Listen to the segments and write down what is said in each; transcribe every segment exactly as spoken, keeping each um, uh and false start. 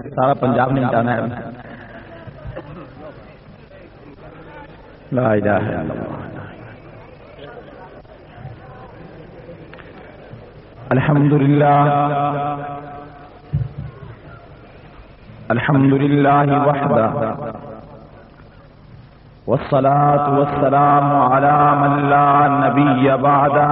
سارا پنجاب نہیں جانا ہے. لا الہ الا اللہ. الحمد للہ الحمد للہ وحدہ والصلاة والسلام على من لا نبی بعدہ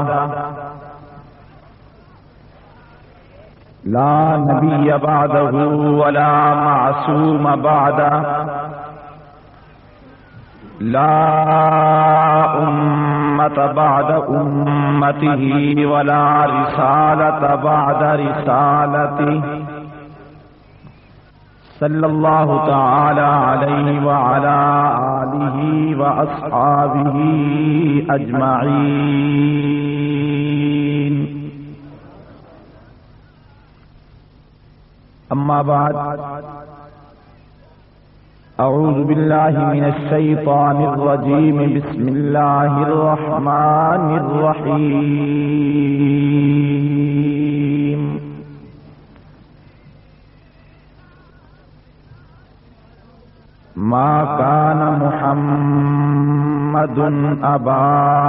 لا نبی بعدہ ولا معصوم بعدہ لا امت بعد امته ولا رسالة بعد رسالته صلی اللہ تعالی علیہ وعلى آلہ واصحابہ اجمعین. اما بعد اعوذ باللہ من الشیطان الرجیم بسم اللہ الرحمن الرحیم. ما كان محمد أبا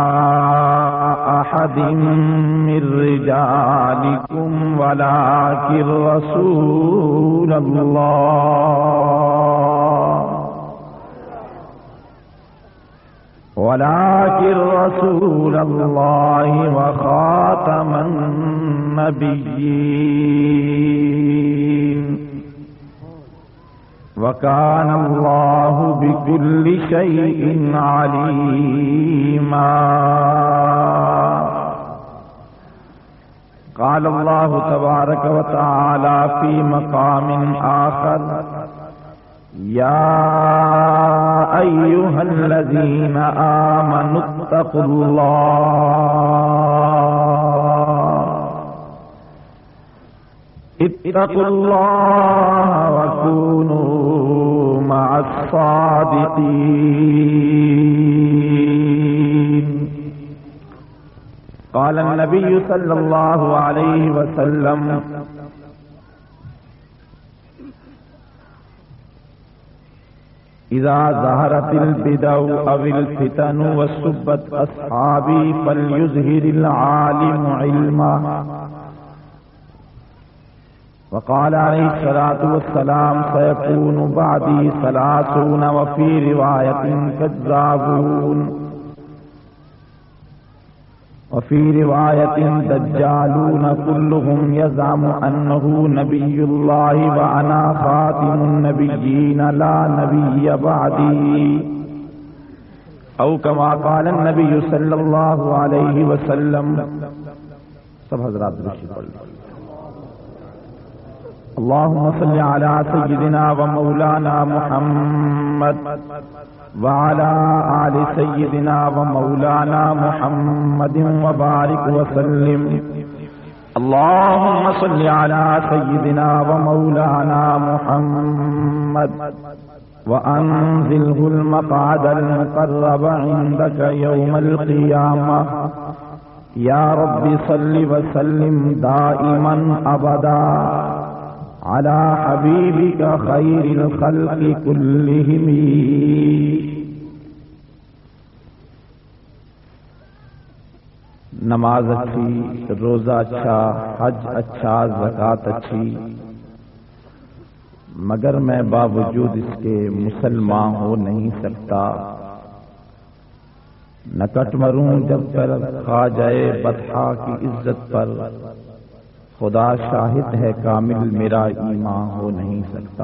أحد من رجالكم ولكن رسول الله ولكن رسول الله وخاتم النبيين وكان الله بكل شيء عليما. قال الله تبارك وتعالى في مقام آخر يا أيها الذين آمنوا اتقوا الله اتقوا الله وكونوا مع الصادقين. قال النبي صلى الله عليه وسلم إذا ظهرت البدع أو الفتن وسبت أصحابي فليظهر العالم علما. وقال عليه الصلاة والسلام سيكون بعدي ثلاثون وفي رواية كذابون وفي رواية دجالون كلهم يزعم أنه نبي الله وأنا خاتم النبيين لا نبي بعدي أو كما قال النبي صلى الله عليه وسلم. سب حضرات درود پڑھ لیں. اللهم صل على سيدنا ومولانا محمد وعلى آل سيدنا ومولانا محمد وبارك وسلم. اللهم صل على سيدنا ومولانا محمد وأنزله المقعد المقرب عندك يوم القيامة. يا رب صل وسلم دائما أبدا على حبيبك خير الخلق كلهم. نماز اچھی، روزہ اچھا، حج اچھا، زکوٰۃ اچھی، مگر میں باوجود اس کے مسلمان ہو نہیں سکتا. نہ کٹ مروں جب تک کھا جائے بطحا کی عزت پر. خدا شاہد ہے کامل میرا ایمان ہو نہیں سکتا.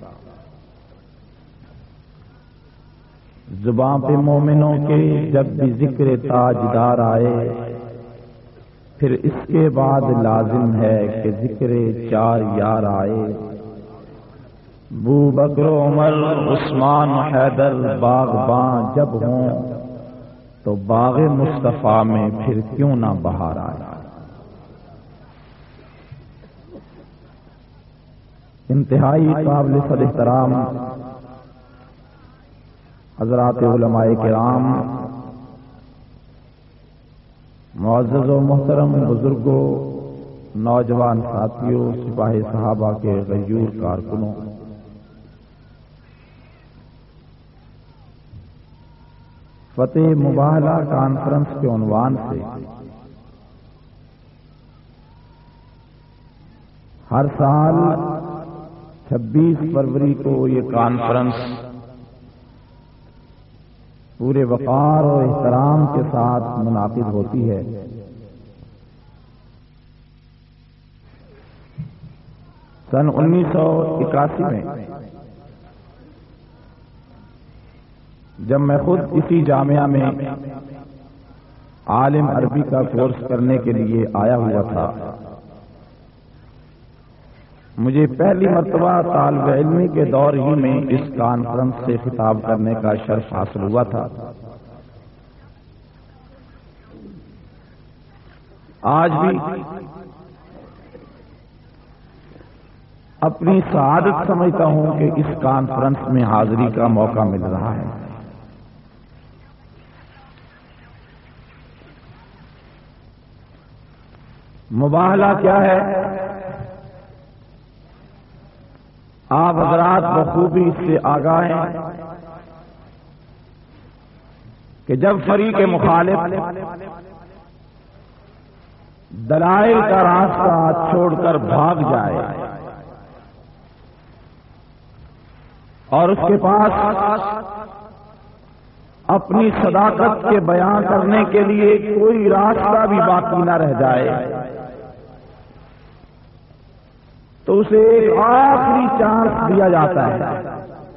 زباں پہ مومنوں کے جب بھی ذکر تاجدار آئے پھر اس کے بعد لازم ہے کہ ذکر چار یار آئے. بو بکر عمر عثمان حیدر باغباں جب ہوں تو باغ مصطفیٰ میں پھر کیوں نہ بہار آئے. انتہائی قابل صد احترام حضرات علماء کرام، معزز و محترم بزرگوں، نوجوان ساتھیوں، سپاہی صحابہ کے غیور کارکنوں، فتح مباہلہ کانفرنس کے عنوان سے ہر سال چھبیس فروری کو یہ کانفرنس پورے وقار اور احترام کے ساتھ منعقد ہوتی ہے۔ سن انیس سو اکاسی میں جب میں خود اسی جامعہ میں عالم عربی کا کورس کرنے کے لیے آیا ہوا تھا، مجھے پہلی مرتبہ طالب علمی کے دور ہی میں اس کانفرنس سے خطاب کرنے کا شرف حاصل ہوا تھا۔ آج بھی اپنی سعادت سمجھتا ہوں کہ اس کانفرنس میں حاضری کا موقع مل رہا ہے۔ مباہلہ کیا ہے؟ آپ حضرات بخوبی اس سے آگاہ ہیں کہ جب فریق مخالف دلائل کا راستہ چھوڑ کر بھاگ جائے اور اس کے پاس اپنی صداقت کے بیان کرنے کے لیے کوئی راستہ بھی باقی نہ رہ جائے تو اسے ایک آخری چانس دیا جاتا ہے۔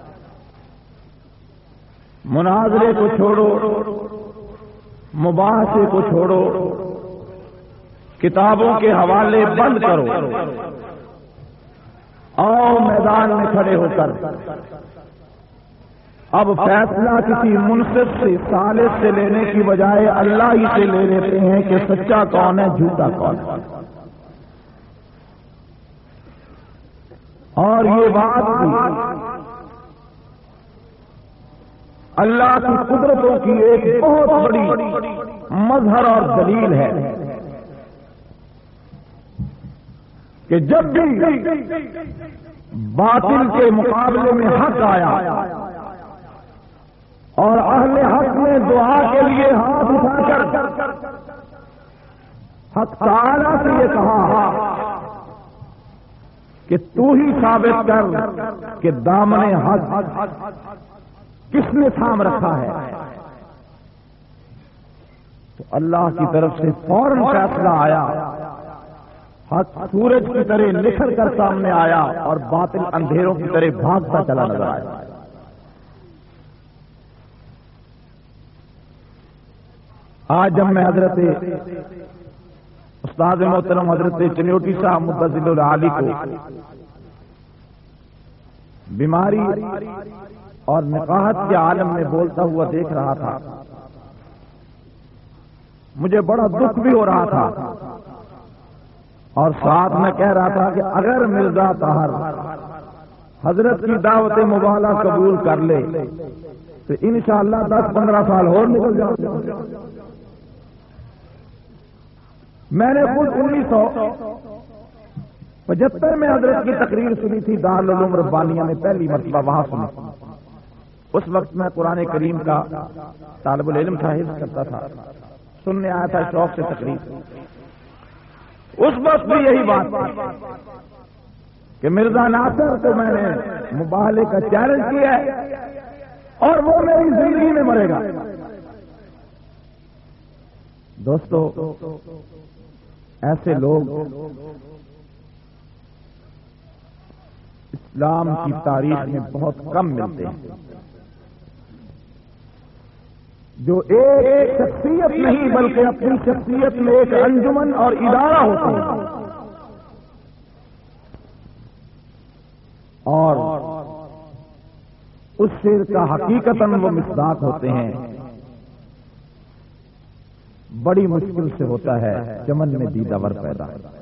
مناظرے کو چھوڑو، مباحثے کو چھوڑو، کتابوں کے حوالے بند کرو، آؤ میدان میں کھڑے ہو کر اب فیصلہ کسی منصف سے، صالح سے لینے کی بجائے اللہ ہی سے لے لیتے ہیں کہ سچا کون ہے، جھوٹا کون ہے۔ اور یہ بات بھی اللہ کی قدرتوں کی ایک بہت بڑی مظہر اور دلیل ہے کہ جب بھی باطل کے مقابلے میں حق آیا اور اہل حق نے دعا کے لیے ہاتھ اٹھا کر حق تعالی سے یہ کہا کہ تو ہی ثابت کر کہ دامن حق کس نے تھام رکھا ہے، تو اللہ کی طرف سے فوراً فیصلہ آیا، حق سورج کی طرح نکھر کر سامنے آیا اور باطل اندھیروں کی طرح بھاگتا چلا نظر آیا۔ آج جب میں حضرت استاد محترم حضرت چنیوٹی صاحب متضل العالی کو بیماری اور نقاہت کے عالم میں بولتا ہوا دیکھ رہا تھا، مجھے بڑا دکھ بھی ہو رہا تھا اور ساتھ میں کہہ رہا تھا کہ اگر مرزا طاہر حضرت کی دعوت مباہلہ قبول کر لے تو انشاءاللہ دس پندرہ سال اور نکل جاؤ۔ میں نے خود انیس سو پچہتر میں حضرت کی تقریر سنی تھی، دارالعلوم ربانیہ میں پہلی مرتبہ وہاں سنی۔ اس وقت میں قرآن کریم کا طالب العلم تھا، حفظ کرتا تھا، سننے آیا تھا شوق سے تقریر۔ اس وقت بھی یہی بات کہ مرزا ناصر کو میں نے مباہلے کا چیلنج کیا ہے اور وہ میری زندگی میں مرے گا۔ دوستو، ایسے لوگ اسلام کی تاریخ میں بہت کم ملتے ہیں جو ایک شخصیت نہیں بلکہ اپنی شخصیت میں ایک انجمن اور ادارہ ہوتے ہیں اور اس شعر کا حقیقتاً وہ مصداق ہوتے ہیں۔ بڑی مشکل سے ہوتا ہے چمن میں دیدہ ور پیدا۔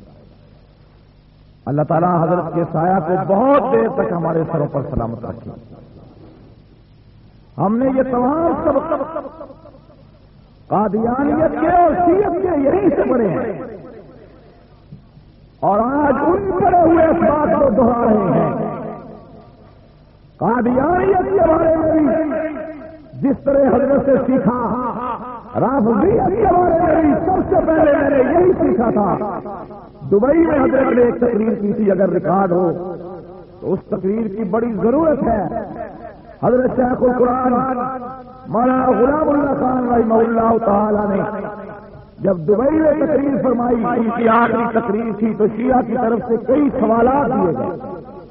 اللہ تعالیٰ حضرت کے سایہ کو بہت دیر تک ہمارے سروں پر سلامت رکھے۔ ہم نے یہ تمام سبق قادیانیت کے اور شیعت کے یہیں سے پڑھے ہیں۔ اور آج ان پڑے ہوئے اس بات کو دہرا رہے ہیں۔ قادیانیت کے بارے میں بھی جس طرح حضرت سے سیکھا، رافضیت کے بارے میں بھی سب سے پہلے میں نے یہی سیکھا تھا۔ دبئی میں حضرت نے ایک تقریر کی تھی، اگر ریکارڈ ہو تو اس تقریر کی بڑی ضرورت ہے۔ حضرت شیخ القرآن مولانا غلام اللہ خان رحمہ اللہ تعالی نے جب دبئی میں تقریر فرمائی، ان کی آخری تقریر تھی، تو شیعہ کی طرف سے کئی سوالات دیے گئے۔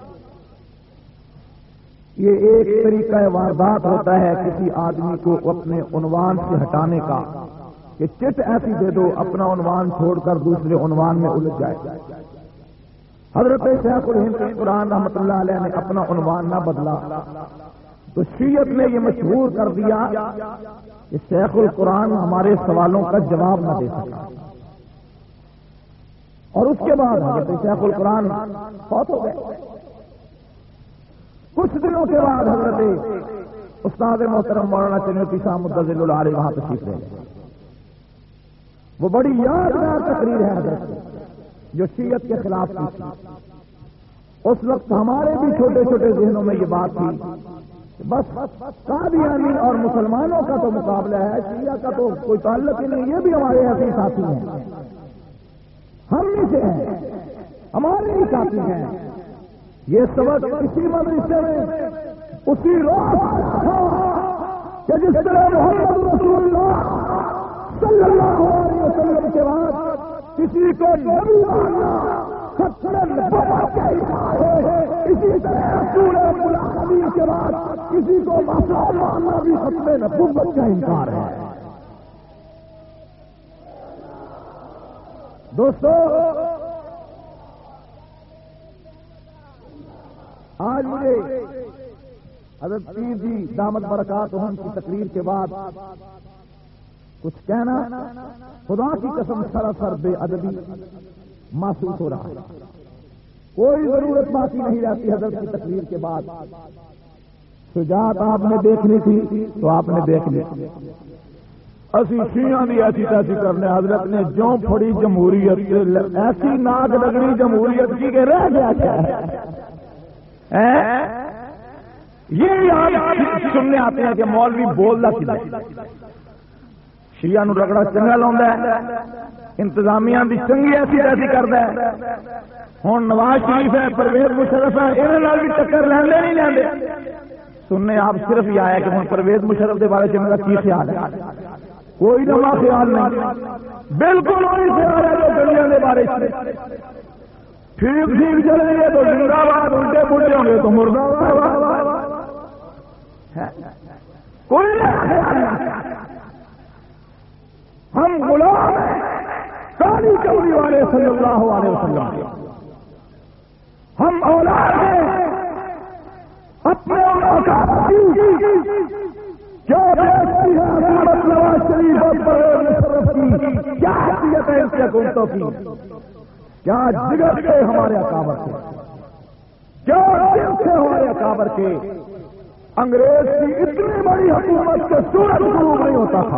یہ ایک طریقہ واردات ہوتا ہے کسی آدمی کو اپنے عنوان سے ہٹانے کا، کہ چٹ ایسی دے دو اپنا عنوان چھوڑ کر دوسرے عنوان میں الجھ جائے۔ حضرت شیخ الہند قرآن رحمۃ اللہ علیہ نے اپنا عنوان نہ بدلا تو شیعت نے یہ مشہور کر دیا کہ شیخ القرآن ہمارے سوالوں کا جواب نہ دے سکا، اور اس کے بعد حضرت شیخ القرآن فوت ہو گئے۔ کچھ دنوں کے بعد حضرت استاد محترم مولانا چنوتی صاحب مدظل العالی وہاں تشریف لے گئے۔ وہ بڑی یادگار تقریر ہے حضرت جو شیعت کے خلاف کی تھی۔ اس وقت ہمارے بھی چھوٹے چھوٹے ذہنوں میں یہ بات تھی کہ بس قادیانی اور مسلمانوں کا تو مقابلہ ہے، شیعہ کا تو کوئی تعلق ہی نہیں، یہ بھی ہمارے ایسے ساتھی ہیں، ہم ہی سے ہیں، ہمارے ہی ساتھی ہیں۔ یہ سبق اسی مدرسے میں اسی روز کہ جس طرح محمد رسول اللہ صلی اللہ علیہ وسلم کے بعد کسی کو نبی ماننا اسی طرح رسول العالمین کے بعد کسی کو مسلمان ماننا بھی ختم نبوت کا انکار ہے۔ دوستو، آج مجھے حضرت پیر جی دامت برکاتہم کی تقریر کے بعد کچھ کہنا خدا کی قسم سراسر بے ادبی محسوس ہو رہا ہے۔ کوئی ضرورت باقی نہیں رہتی حضرت کی تقریر کے بعد۔ شجاعت آپ نے دیکھنی تھی تو آپ نے دیکھ لی، اسی شیعہ بھی ایسی تیسی کرنے۔ حضرت نے جو پھڑی جمہوریت، ایسی ناک لگڑی جمہوریت کی کہ رہ گیا کیا ہے۔ یہ آپ سننے آتے ہیں کہ مولوی بولنا کدھر، شیعہ نو رگڑا چنگا لاؤندا ہے، انتظامیہ بھی چنگی ایسی ایسی کردا ہے۔ ہوں نواز شریف ہے، پرویز مشرف ہے، انہاں بھی ٹکر لیندے نہیں لیندے۔ سننے آپ صرف یہ آیا کہ ہوں پرویز مشرف کے بارے میں کی خیال ہے؟ کوئی نواں خیال نہیں، بالکل وہی خیال ہے جو دنیا کے بارے میں۔ ٹھیک ٹھیک چلیں گے تو زندہ باد، الٹے پلٹے ہوں گے تو مردہ باد۔ کوئی خیال نہیں، ہم غلام ہیں کالی چوری والے صلی اللہ علیہ وسلم، ہم اولاد ہیں اپنے اوقات کی جو بیچتی ہے حکومت نواز شریف اور پرویز مشرف کی، کیا حیثیت ہے ان کی حکومتوں کی، کیا جگر تھے ہمارے اکابر کے، کیا دل تھے ہمارے اکابر کے۔ انگریز کی اتنی بڑی حکومت کے سورج غروب نہیں ہوتا تھا،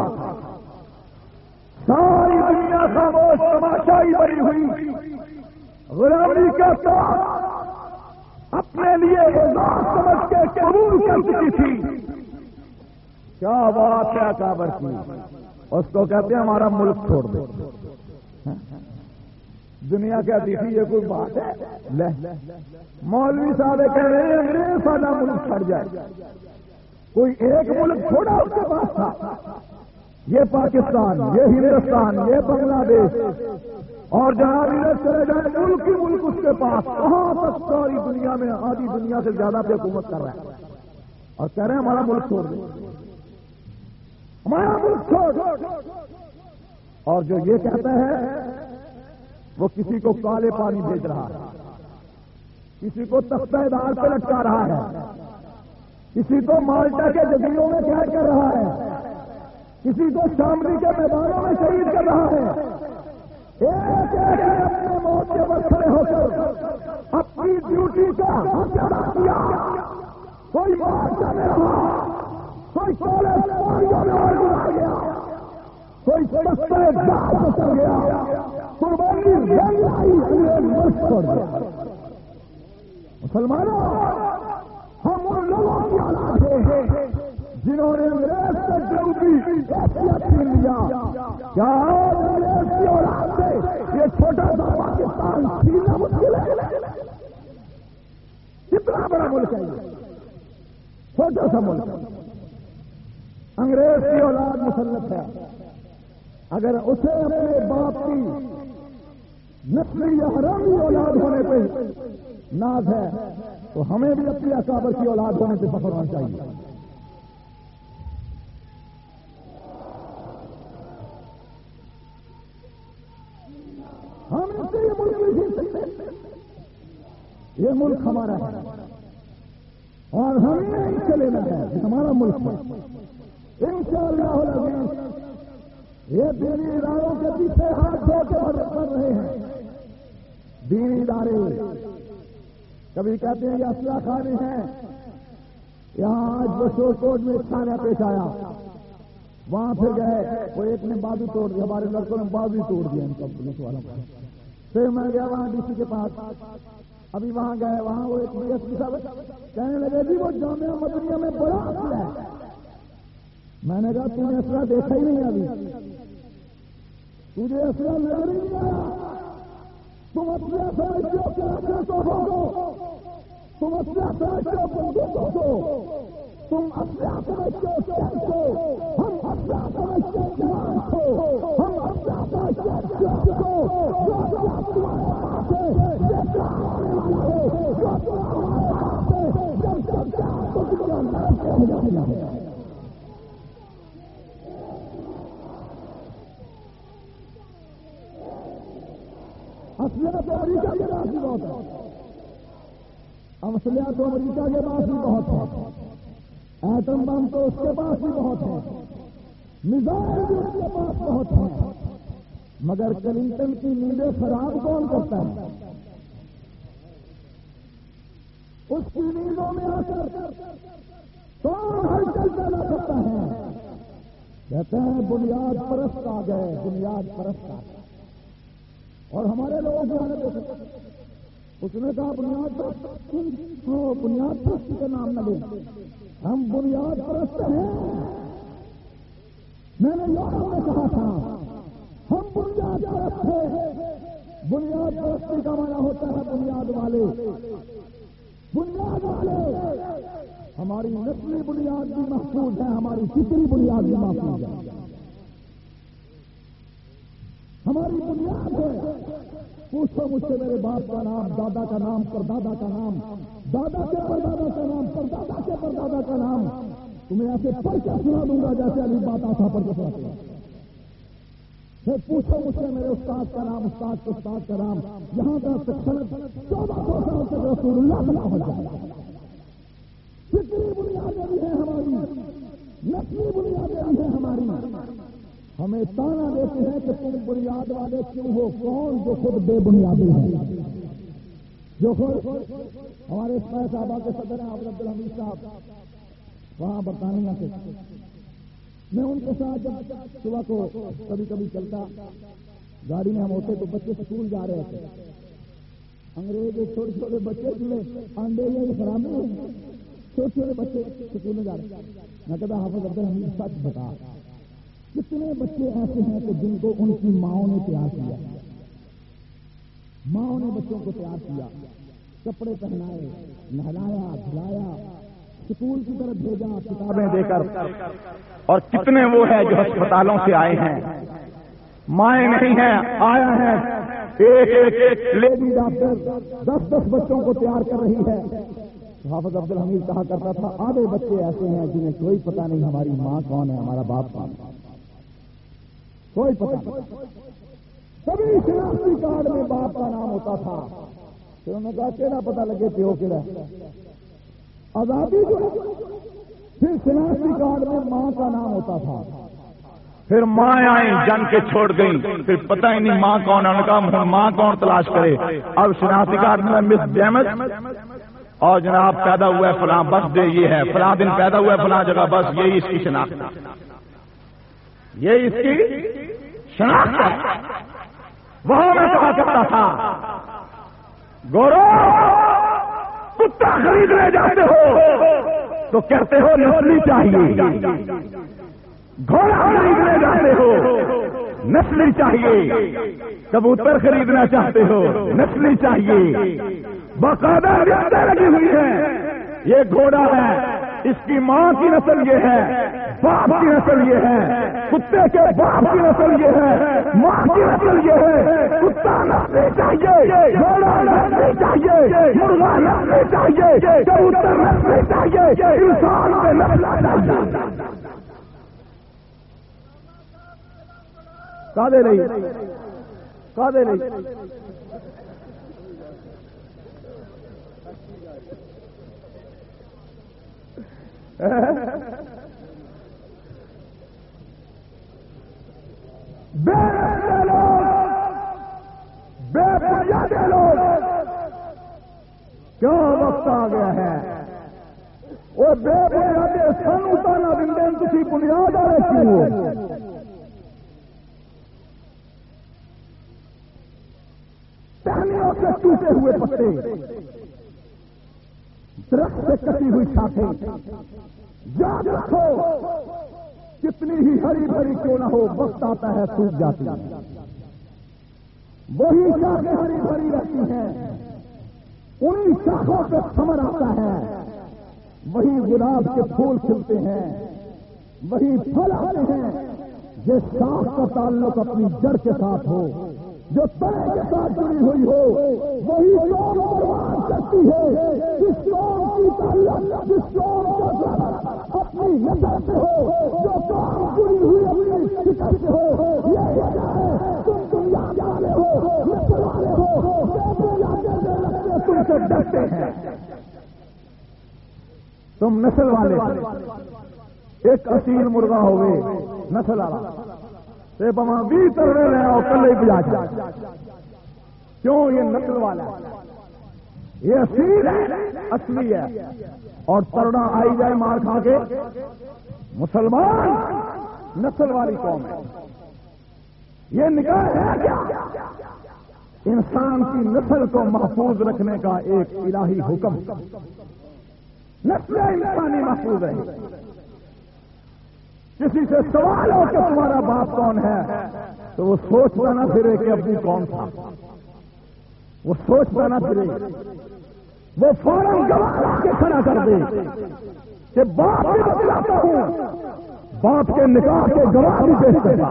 ساری دنیا خاموش تماشائی بنی ہوئی، غلامی کا ساتھ اپنے لیے اعزاز سمجھ کے قبول کر چکی تھی۔ کیا بات ہے اکابر کی، اس کو کہتے ہیں ہمارا ملک چھوڑ دو۔ دنیا کہتی تھی یہ کوئی بات ہے؟ لے مولوی صاحب کہہ رہے ہیں انگریز سارا ملک چھڑ جائے، کوئی ایک ملک چھوڑا اس کے پاس تھا؟ یہ پاکستان، یہ ہندوستان، یہ بنگلہ دیش، اور جہاں بھی چلے جائیں ملک ہی ملک اس کے پاس، کہاں تک ساری دنیا میں آدھی دنیا سے زیادہ پہ حکومت کر رہا ہے، اور کہہ رہے ہیں ہمارا ملک چھوڑ دو، ہمارا ملک چھوڑ۔ اور جو یہ کہتا ہے وہ کسی کو کالے پانی بھیج رہا ہے، کسی کو تختہ دار پہ لٹکا رہا ہے، کسی کو مالٹا کے جزیروں میں قید کر رہا ہے، کسی کو شاملی کے میدانوں میں شہید کر رہا ہے۔ ایک ایک نے اپنے موت کے وقت کھڑے ہو کر اپنی ڈیوٹی کا حق ادا کیا۔ کوئی مارچا میں رہا، کوئی کالج پانیوں میں اور گزار گیا، کوئی سستے جہاز میں چل گیا، قربانی رنگ آئی انگریز ملک چھوڑ دیا. مسلمانوں ہم ان لوگوں کی اولاد ہیں جنہوں نے انگریز سے جنگ کی حیثیت چھین لیا. کیا انگریز کی اولاد سے یہ چھوٹا سا پاکستان چھیننا مشکل ہے؟ کتنا بڑا ملک ہے یہ، چھوٹا سا ملک. انگریز کی اولاد مسلط ہے، اگر اسے اپنے باپ کی نسلی یا حرامی اولاد ہونے پہ ناز ہے تو ہمیں بھی اپنی اکابر کی اولاد ہونے پہ فخر ہونا چاہیے. ہم اس سے یہ ملک نہیں جیت سکتے. یہ ملک ہمارا ہے اور ہمیں اس سے لینا ہے، یہ ہمارا ملک ہے. انشاءاللہ العزیز یہ دینی اداروں کے پیچھے ہاتھ دھو کے کر رہے ہیں. دینی ادارے کبھی کہتے ہیں یہ اسلحہ خانے ہیں. یہاں آج بشور کوٹ میں تھانہ پیش آیا، وہاں پھر گئے، وہ ایک نے بازو توڑ دیا، ہمارے لڑکوں نے بازو توڑ دیا ان کا پولیس والوں کا. پھر میں گیا وہاں ڈی سی کے پاس، ابھی وہاں گئے، وہاں وہ ایک ڈی ایس پی صاحب کہنے لگے جی وہ جامعہ مدنیہ میں بڑا اسلحہ ہے. میں نے کہا تم نے اسلحہ دیکھا ہی نہیں، ابھی تجھے اسلحہ نظر ہی نہیں آیا. تم اسلحہ سمجھتے ہو کہ رکھے تو ہو، تم اسلحہ سمجھتے ہو بندوقوں کو، تم اسلحہ سمجھتے ہو چین کو، ہم اسلحہ سمجھتے ہیں جوان کو، ہم اسلحہ سمجھتے ہیں چین کو. جو اسلحہ تمہارے پاس ہے یہ چاہنے والا ہے، جو اسلحہ ہمارے پاس ہے جب تک چاہ تو تمہیں اندر کے ہو جائے گا. اسلحہ تو امریکہ کے پاس بھی بہت ہے، اسلحہ تو امریکہ کے پاس بھی بہت ہے، ایٹم بم تو اس کے پاس بھی بہت ہے، میزائل بھی اس کے پاس بہت ہے. مگر کلنٹن کی نیندیں خراب کون کرتا ہے؟ اس کی نیندوں میں آ کر کون ہلچل پیدا کرتا ہے؟ کہتے ہیں بنیاد پرست آ گئے، بنیاد پرست آ گئے. اور ہمارے لوگوں کی حالت دیکھو، اس نے کہا بنیاد پرست، بنیاد پرست کے نام نہ لیں، ہم بنیاد پرست ہیں. میں نے لوگوں نے کہا تھا ہم بنیاد پرست ہیں. بنیاد پرستی کا معنی ہوتا ہے بنیاد والے، بنیاد والے. ہماری نسلی بنیاد بھی محفوظ ہے، ہماری فکری بنیاد بھی محفوظ ہے. ہماری بنیاد ہے. پوچھو مجھ سے میرے باپ کا نام، دادا کا نام، پردادا کا نام، دادا کے پردادا کا نام، پردادا کے پردادا کا نام، تمہیں ایسے پڑھ کے سنا دوں گا جیسے ابھی بات آسا پڑھ کے سناتے ہیں. پھر پوچھو مجھ سے میرے استاد کا نام، استاد کے استاد کا نام، یہاں کا سنت چودہ سو سال تک رسول اللہ بنا ہو جائے. فکری بنیادیں بھی ہیں ہماری، نسلی بنیادیں بھی ہیں ہماری. ہمیں تانا دیتے ہیں کہ تم بنیاد والے کیوں ہو؟ کون جو خود بے بنیادی ہیں، جو خود ہمارے اسماعیل صاحبہ کے صدر ہیں عبد الحمید صاحب وہاں برطانیہ سے. میں ان کے ساتھ جب صبح کو کبھی کبھی چلتا گاڑی میں ہم ہوتے تو بچے اسکول جا رہے تھے. انگریز چھوٹے چھوٹے بچے جڑے انڈے یا فراہمی ہیں، چھوٹے چھوٹے بچے اسکول میں جا رہے. میں کہتا حافظ عبد الحمید سچ بتا کتنے بچے ایسے ہیں کہ جن کو ان کی ماؤں نے تیار کیا، ماؤں نے بچوں کو تیار کیا، کپڑے پہنائے، نہلایا دھلایا، اسکول کی طرف بھیجا، کتابیں دے کر. اور کتنے وہ ہیں جو ہسپتالوں سے آئے ہیں، مائیں نہیں ہیں، آیا ہے ایک ایک لیڈی ڈاکٹر دس دس بچوں کو تیار کر رہی ہے. حافظ عبد الحمید کہا کرتا تھا آدھے بچے ایسے ہیں جنہیں کوئی پتہ نہیں ہماری ماں کون ہے، ہمارا باپ کون ہے، کوئی پتہ نہیں. کبھی شناختی کارڈ میں باپ کا نام ہوتا تھا، پھر انہوں نے کہا کیڑا پتہ لگے پیو کیڑا. آزادی جو پھر شناختی کارڈ میں ماں کا نام ہوتا تھا، پھر ماں آئی جن کے چھوڑ گئی، پھر پتہ ہی نہیں ماں کون. انہوں نے کہا ماں کون تلاش کرے. اب شناختی کارڈ میں مس جیمز اور جناب پیدا ہوا ہے فلاں بس ڈے یہ ہے، فلاں دن پیدا ہوا ہے فلاں جگہ، بس یہی اس کی شناخت ہے، یہی اس کی شناخت ہے. وہاں میں کہا کرتا تھا گورو کتا خریدنے جاتے ہو تو کہتے ہو نسلی چاہیے، گھوڑا خریدنے جاتے ہو نسلی چاہیے، کبوتر خریدنا چاہتے ہو نسلی چاہیے، باقاعدہ ریاستیں لگی ہوئی ہیں، یہ گھوڑا ہے اس کی ماں کی نسل یہ ہے، باپ کی نسل یہ ہے، کتے کے باپ کی نسل یہ ہے، ماں کی نسل یہ ہے، کتا نسلی چاہیے، گھوڑا نسلی چاہیے، مرغا نسلی چاہیے، کبوتر نسلی چاہیے، انسان میں نسل چاہیے۔ کادے نہیں کادے نہیں بے لوگ بے بنیادے لوگ کیوں وقت آ گیا ہے وہ بے بنیادے سن اتانا بندن تھی بنیاد آ رہی ہو ٹہنیوں سے ٹوٹے ہوئے پتے، درخت سے کٹی ہوئی چھاٹیں، یاد رکھو کتنی ہی ہری بھری کیوں نہ ہو وقت آتا ہے سوکھ جاتی ہے، وہی شاخیں ہری بھری رہتی ہیں، انہی شاخوں پہ ثمر آتا ہے، وہی گلاب کے پھول کھلتے ہیں، وہی پھل آتے ہیں، جس شاخ کا تعلق اپنی جڑ کے ساتھ ہو، جو تنے کے ساتھ جڑی ہوئی ہو، وہی قوم برباد کرتی ہے، جس قوم کی تعلق جس قوم کا اپنی نظر سے ہو، جو قوم جڑی ہوئی اپنی فکر سے ہو، یہ وجہ ہے تم دنیا والے ہو، نسل والے ہو، تم سے ڈرتے ہیں، تم نسل والے ایک اصیل مرغا ہوئے نسل والا بما بھی ترنے رہے اور کل ہی بجا جائے، کیوں یہ نسل والا ہے، یہ اصیل ہے، اصلی ہے، اور ترنا آئی جائے مار کھا کے، مسلمان نسل والی قوم ہے، یہ نگاہ ہے کیا؟ انسان کی نسل کو محفوظ رکھنے کا ایک الہی حکم، نسل انسانی محفوظ ہے۔ کسی سے سوال ہو کہ تمہارا باپ کون ہے تو وہ سوچتا نہ پھرے کہ ابو کون تھا، وہ سوچتا نہ پھرے، وہ فوراً گواہ کے کھڑا کر دے کہ باپ بھی بتلاتا ہوں، باپ کے نکاح کے گواہ بھی پیش کرتا۔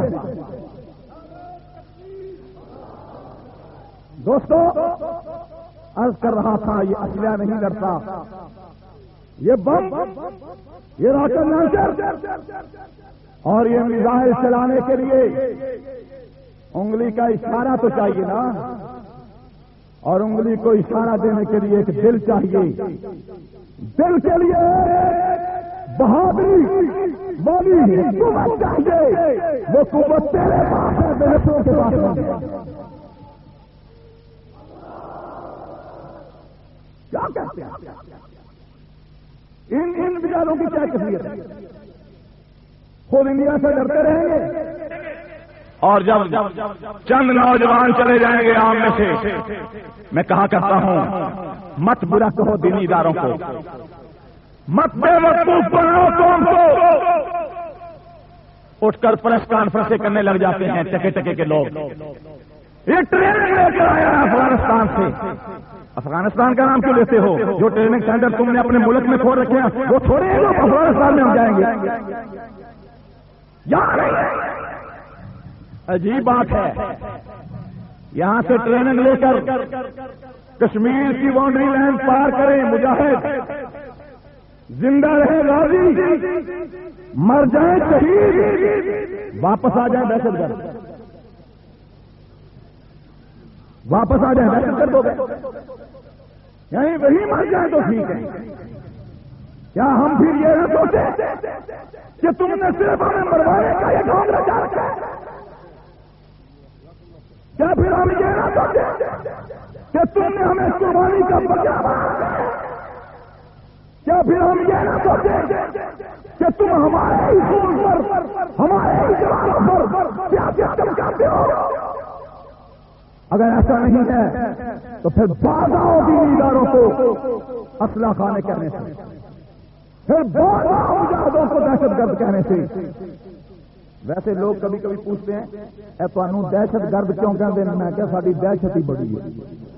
دوستو عرض کر رہا تھا یہ اسلحہ نہیں ڈرتا، یہ بم، یہ راکٹ لانچر اور یہ میزائل چلانے کے لیے انگلی کا اشارہ تو چاہیے نا، اور انگلی کو اشارہ دینے کے لیے ایک دل چاہیے، دل کے لیے بہادری والی قوت چاہیے، وہ قوت تیرے پاس ہے، دوستوں کے پاس نہیں۔ کیا کہتے ہیں ان ان بیچاروں کی کیا کیفیت ہے؟ خود انڈیا سے ڈرتے رہیں گے اور جب چند نوجوان چلے جائیں گے عام میں سے، میں کہا کرتا ہوں مت برا کہو دینی اداروں کو، مت بے وقوف بناؤ قوم کو، اٹھ کر پریس کانفرنسیں کرنے لگ جاتے ہیں ٹکے ٹکے کے لوگ۔ یہ ٹریننگ لے کر آیا افغانستان سے، افغانستان کا نام کیوں لیتے ہو؟ جو ٹریننگ سینٹر تم نے اپنے ملک میں کھول رکھے ہیں وہ تھوڑے ہیں جو افغانستان میں ہم جائیں گے؟ یہاں عجیب بات ہے، یہاں سے ٹریننگ لے کر کشمیر کی باؤنڈری لائن پار کریں مجاہد، زندہ رہے غازی، مر جائیں شہید، واپس آ جائیں دہشت گرد، واپس آ جائیں دہشت گرد ہو گئے، یعنی وہی مر جائیں تو ٹھیک ہے۔ کیا ہم پھر یہ نہ سوچیں کہ تم نے صرف ہمیں مروانے کا یہ کام رچا رکھا ہے؟ کیا پھر ہم یہ نہ سوچیں کہ تم نے ہمیں قربانی کا بچا بنا؟ کیا پھر ہم یہ نہ سوچیں کہ تم ہمارے ہی خون پر، ہمارے ہی جوانوں پر کیا کیا چمکاتے ہو؟ اگر ایسا نہیں ہے تو پھر باز آؤ دینی اداروں کو اسلحہ خانے کہنے سے، پھر باز آؤ مجاہدوں کو دہشت گرد کہنے سے۔ ویسے لوگ کبھی کبھی پوچھتے ہیں اے تانوں دہشت گرد کیوں کہتے ہیں؟ میں کہا ساری دہشت ہی بڑی ہے،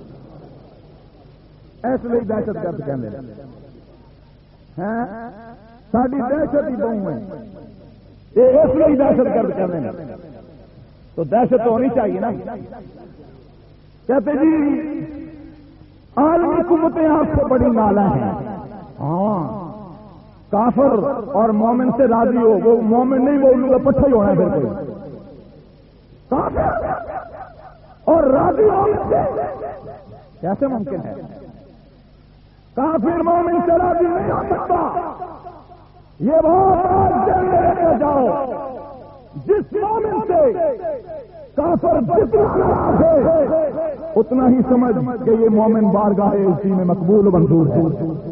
اس لیے دہشت گرد کہتے ہیں، ساری دہشت ہی بہو ہے، یہ اس لیے دہشت گرد کہتے ہیں۔ تو دہشت تو ہونی چاہیے نا۔ کہتے جی عالمی قوتیں آپ سے بڑی نالا ہیں، ہاں کافر اور مومن سے راضی ہو، وہ مومن نہیں، وہ ان کا پٹھا ہی ہونا ہے پھر کوئی کافر اور راضی ہو کیسے ممکن ہے؟ کافر مومن سے راضی نہیں ہو سکتا۔ یہ بہت دل میں رکھ کر جاؤ، جس مومن سے کافر جتنا ناراض ہے اتنا ہی سمجھ کہ یہ مومن بارگاہ اسی میں مقبول و منظور ہے۔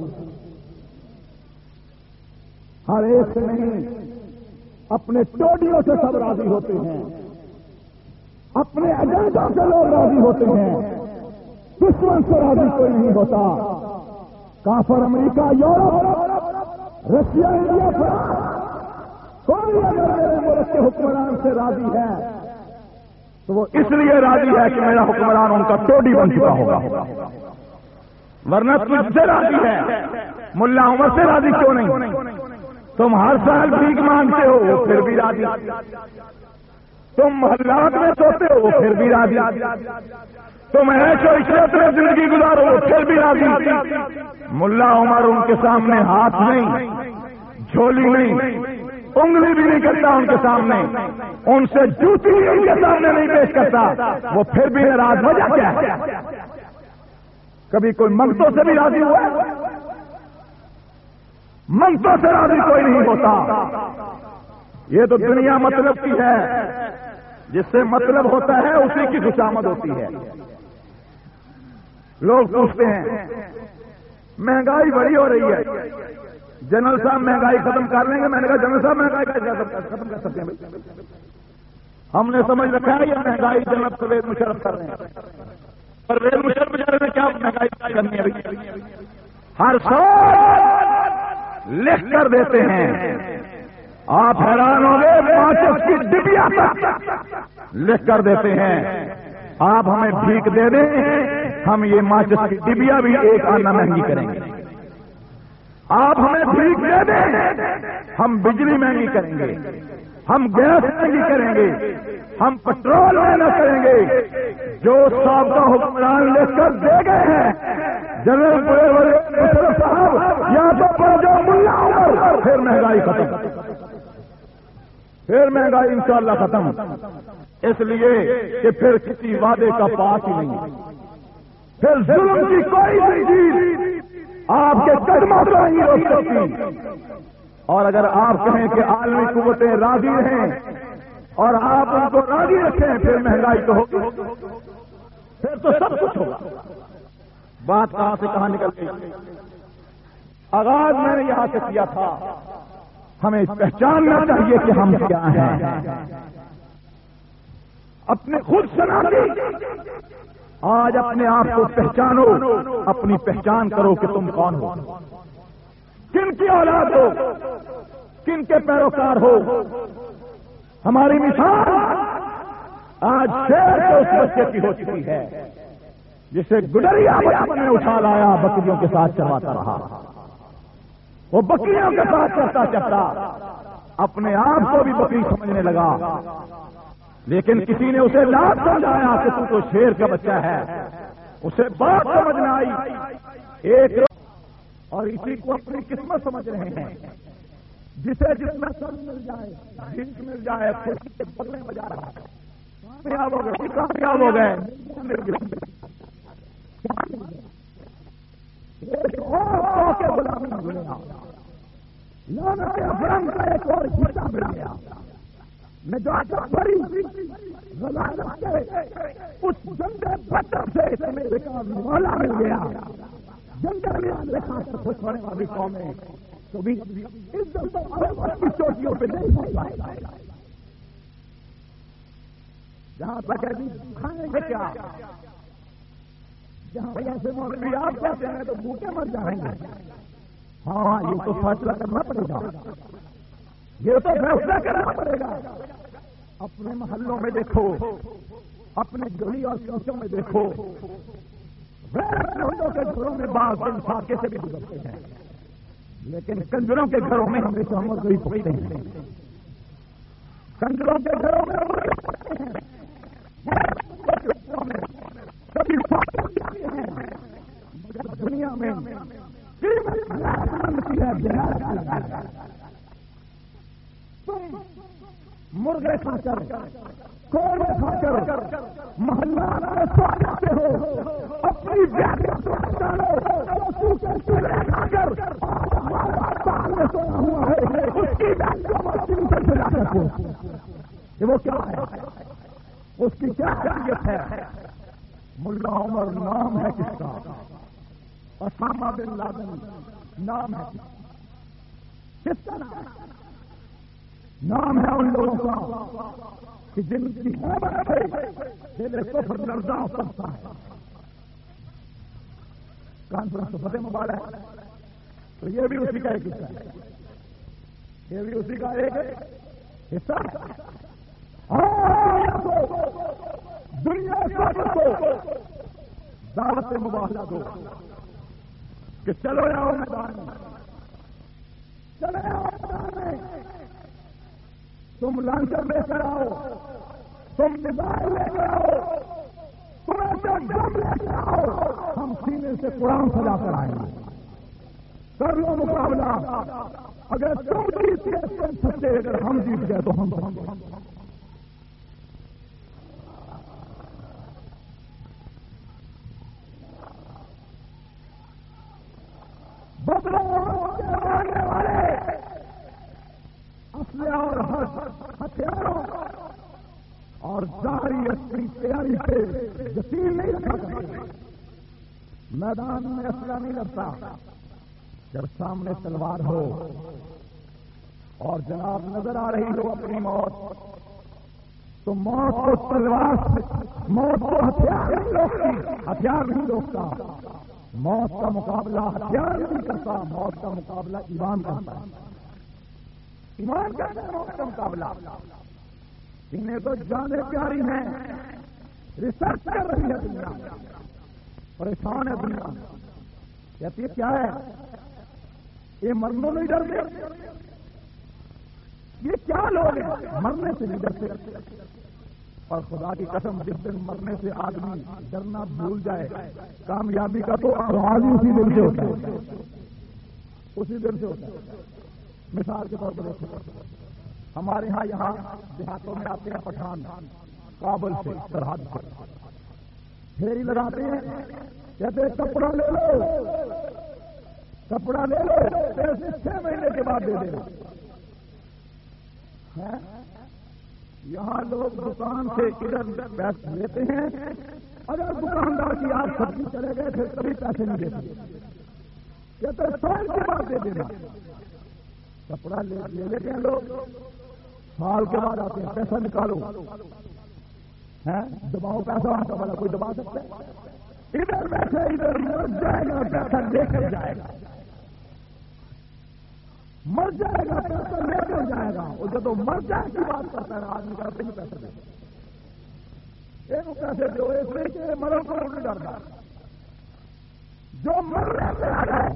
ہر ایک سے نہیں، اپنے ٹوڈیوں سے سب راضی ہوتے ہیں، اپنے ایجنڈوں سے لوگ راضی ہوتے ہیں، دشمن سے راضی کوئی نہیں ہوتا۔ کافر America, Europe, Russia, India, France, کوئی اگر میرے ملک کے حکمران سے راضی ہے تو وہ اس لیے راضی ہے کہ میرا حکمران ان کا ٹوڈی بن چکا ہوگا، ورنہ تجھ سے راضی ہے۔ ملا عمر سے راضی کیوں نہیں؟ تم ہر سال بھیک مانگتے ہو وہ پھر بھی راضی، تم محلات میں سوتے ہو وہ پھر بھی راضی، تم ایش و عشرت میں زندگی گزارو وہ پھر بھی راضی۔ ملا عمر ان کے سامنے ہاتھ نہیں، جھولی نہیں، انگلی بھی نہیں کرتا ان کے سامنے، ان سے جوتی ان کے سامنے نہیں پیش کرتا، وہ پھر بھی ناراض۔ وجہ کیا ہے؟ کبھی کوئی منگتوں سے بھی راضی ہوا ہے؟ منگتوں سے راضی کوئی نہیں ہوتا۔ یہ تو دنیا مطلب کی ہے، جس سے مطلب ہوتا ہے اسی کی خوشامد ہوتی ہے۔ لوگ پوچھتے ہیں مہنگائی بڑی ہو رہی ہے، جنرل صاحب مہنگائی ختم کر لیں گے؟ میں نے کہا جنرل صاحب مہنگائی ختم کر سکتے ہیں؟ ہم نے سمجھ رکھا ہے یہ مہنگائی جناب پرویز مشرف کر رہے ہیں، پرویز مشرف بچارے نے کیا مہنگائی کرنی ہے؟ ہر سال لکھ کر دیتے ہیں، آپ حیران ہوں گے، ماچس کی ڈبیا تک لکھ کر دیتے ہیں، آپ ہمیں بھیک دے دیں ہم یہ ماچس کی ڈبیا بھی ایک آنا مہنگی کریں گے، آپ ہمیں بھیک دے دیں ہم بجلی مہنگی کریں گے، ہم گیس مہنگی کریں گے، ہم پٹرول مہنگا کریں گے۔ جو سابقہ حکمران لکھ کر دے گئے ہیں جنرل مشرف صاحب، یا تو پر جو ملا عمر، پھر مہنگائی ختم، پھر مہنگائی انشاءاللہ ختم، اس لیے کہ پھر کسی وعدے کا پاس ہی نہیں، پھر ظلم کی کوئی زنجیر آپ کے قدموں کو نہیں روک سکتی۔ اور اگر آپ کہیں کہ عالمی قوتیں راضی رہیں اور آپ ان کو راضی رکھیں، پھر مہنگائی تو ہوگی، پھر تو سب کچھ ہوگا۔ بات کہاں سے کہاں نکل گئی؟ آغاز میں نے یہاں سے کیا تھا، ہمیں پہچاننا چاہیے کہ ہم کیا ہیں، اپنے خود شناختی، آج اپنے آپ کو پہچانو، اپنی پہچان کرو کہ تم کون ہو، کن کی اولاد ہو، کن کے پیروکار ہو۔ ہماری مثال آج شہر کے اس بچے کی ہو چکی ہے جسے گڈریا بچپن میں اٹھا لایا، بکریوں کے ساتھ چرواتا رہا، وہ بکریوں کے ساتھ چرتا چرتا اپنے آپ کو بھی بکری سمجھنے لگا، لیکن کسی نے اسے لاٹ سمجھایا کہ تو تو شیر کا بچہ ہے، اسے بات سمجھ میں آئی ایک، اور اسی کو اپنی قسمت سمجھ رہے ہیں، جسے جس میں سر مل جائے، بھیک مل جائے، خوشی کے بدلے بجا رہا ہے، کامیاب ہو گئے، کامیاب ہو گئے، ایک اور کے غلامی میں گزرا، لعنت افرنگ کا ایک اور حصہ مل گیا، میں جو آج بڑی غلط کے اس گندے بچر سے اتنے مولا مل گیا، جنگل میں لکھا کر خوش ہونے والی قومیں تو بھی اس کی چوٹیوں پہ نہیں پہنچ پائے گا۔ جہاں تک ہے جی کھائیں گے کیا؟ جہاں ایسے مولوی آپ کہتے ہیں تو بھوکے مر جائیں گے. ہاں یہ تو فیصلہ کرنا پڑے گا، یہ تو فیصلہ کرنا پڑے گا. اپنے محلوں میں دیکھو، اپنے گلی اور کوچوں میں دیکھو، غیرتمندوں کے گھروں میں بعض دن فاقے سے بھی گزرتے ہیں، لیکن کنجروں کے گھروں میں ہمیشہ ہم گئی پڑتے ہیں. کنجروں کے گھروں میں کبھی دنیا میں مرغے کھا کر کوڑے کھا کر محلہ سواگتے ہو، اپنی کھا کر سویا ہوا ہے اس کی وہ کیا ہے، اس کی کیا حیثیت ہے؟ ملا عمر نام ہے کس کا، اسامہ بن لادن نام ہے کس کا؟ نام نام ہے ان لوگوں کا کہ جن کی دل کفر لرزاں کرتا ہے. کانفرنس تو فتح مبارک ہے، تو یہ بھی اسی کا ایک حصہ ہے، یہ بھی اسی کا ایک حصہ ہے. دنیا کو دعوت مباہلہ دو کہ چلو آؤ میدان میں، چلے آؤ میدان میں، تم لانچر لے کر آؤ، تم میزائل لے کر آؤ، تم ایسے ڈرم لے کر آؤ، ہم سینے سے قرآن سجا کر آئیں گے. کر لو مقابلہ، اگر تم جیت گئے تم سچے، اگر ہم جیت گئے تو ہم مارنے والے اسلحہ اور ہتھیاروں اور ظاہری اپنی تیاری سے یقین نہیں رکھا کرتے. میدان میں اسلحہ نہیں لگتا، جب سامنے تلوار ہو اور جناب نظر آ رہی ہو اپنی موت، تو موت کو تلوار سے، موت کو ہتھیار نہیں روکتی، ہتھیار نہیں روکتا. موت کا مقابلہ ہتھیار نہیں کرتا، موت کا مقابلہ ایمان کرتا ہے. ایمان کرتا ہے موت کا مقابلہ. انہیں تو جانیں پیاری ہیں، ریسرچ کر رہی ہے دنیا، پریشان ہے دنیا. کہتی ہے کیا ہے یہ مرنے نہیں ڈرتے، یہ کیا لوگ ہیں مرنے سے نہیں ڈرتے. اور خدا کی قسم جس دن مرنے سے آدمی ڈرنا بھول جائے، کامیابی کا تو آغاز ہی اسی دن سے ہوتا ہے، اسی دن سے ہوتا ہے. مثال کے طور پر ہمارے ہاں یہاں دیہاتوں میں آتے ہیں پٹھان، کابل سے سرحد سے پھیری لگاتے ہیں، کہتے ہیں کپڑا لے لو، کپڑا لے لو، پیسے چھ مہینے کے بعد دے دیں. یہاں لوگ دکان سے ادھر پیسے لیتے ہیں، اگر دکاندار کی آپ سبزی چلے گئے پھر کبھی پیسے نہیں دیتے، کہتے ہیں سال کے بعد دے دینا. کپڑا لے لیتے ہیں لوگ، سال کے بعد آتے ہیں پیسہ نکالو، دباؤ پیسہ وہاں کا والا کوئی دبا سکتا ہے؟ ادھر بیٹھے ادھر مر جائے گا پیسہ لے کر جائے گا، مر جائے گا پیسہ لے کر جائے گا. اور جب مر جائے کی بات کرتا ہے آدمی کرتے ہی پیسے دے ایک پیسے دو، اس لیے کہ مرل کو نہیں ڈرتا. جو مر رہے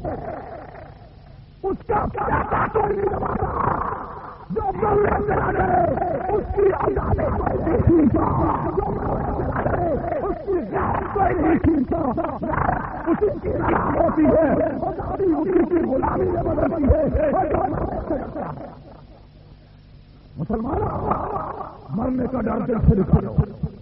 اس کا پیسہ تو نہیں دباتا، جو مر رہے اس کی آزادی کوئی نہیں چھینتا، جو مر رہے اس کی جان کوئی نہیں چھینتا. اسی کی رام ہوتی ہے، اسی کی غلامی میں بدلتی ہے. مسلمان مرنے کا ڈر دل سے نکالو،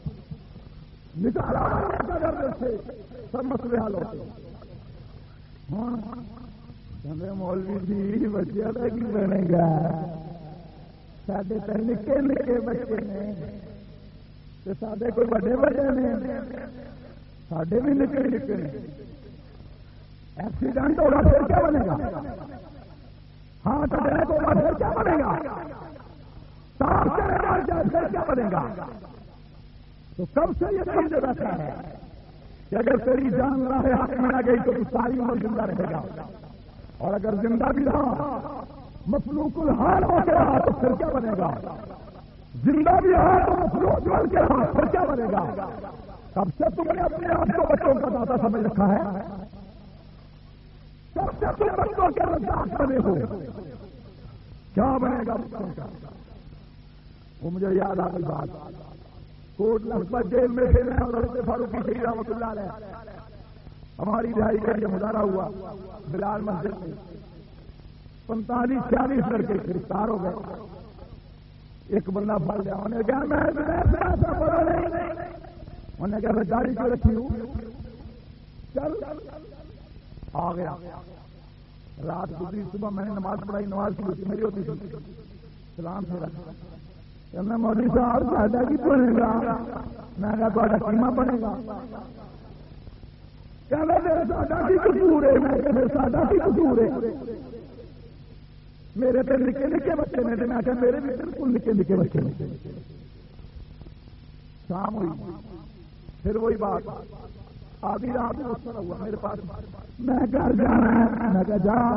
نکالا مرنے کا ڈر دل سے، سب مسئلے حل ہوتے. ہاں مولوی جی بچے کا کی بنے گا، سڈے تو نکے نکے بچے نے، سڈے کوئی بڑے بڑے نے، سڈے بھی نکے نکے نے. ایکسیڈنٹ ہوگا پھر کیا بنے گا؟ ہاں اٹیک ہوگا پھر کیا بنے گا؟ سانپ چلے گا پھر کیا بنے گا؟ تو کب سے یہ سمجھ رکھا ہے کہ اگر تیری جان راہ حق میں نہ گئی تو تو ساری عمر زندہ رہے گا، اور اگر زندہ بھی رہا مخلوق الحال ہو کے رہا تو پھر کیا بنے گا؟ زندہ بھی رہا تو مخلوق بن کے رہا پھر کیا بنے گا؟ کب سے تم نے اپنے آپ کو بچوں کا داتا سمجھ رکھا ہے؟ کب سے تم بچوں کے رزاق بنے ہو؟ کیا بنے گا بچوں کا؟ وہ مجھے یاد آ گئی بات، کوٹ لکھپت جیل میں تھے میں اور حضرت فاروقی شہید رحمۃ اللہ علیہ، ہماری رہائی کا یہ مظاہرہ ہوا بلال مسجد میں، پینتالیس چھیالیس لڑکے گرفتار ہو گئے، ایک بندہ پھل گیا، انہوں نے کہا میں پڑا نہیں، انہوں نے کہا داڑھی کیوں رکھی ہوں، چل آ گیا، رات گزری، صبح میں نے نماز پڑھائی، نماز کی ہوتی میری ہوتی تھی، سلام سے رکھا، میں مولوی صاحب ساڈا کی بنے گا، میں کہا تھوڑا قیمہ بنے گا، ساڈا کی قصور ہے، میں کہ ساڈا کی قصور ہے، میرے پہ نکے نکے بچے نے، میں کہ میرے بھی بالکل نکے نکے بچے نے۔ شام ہوئی پھر وہی بات، آدھی رات اس طرح ہوا میرے پاس، میں گھر جانا ہے، میں کہ جا،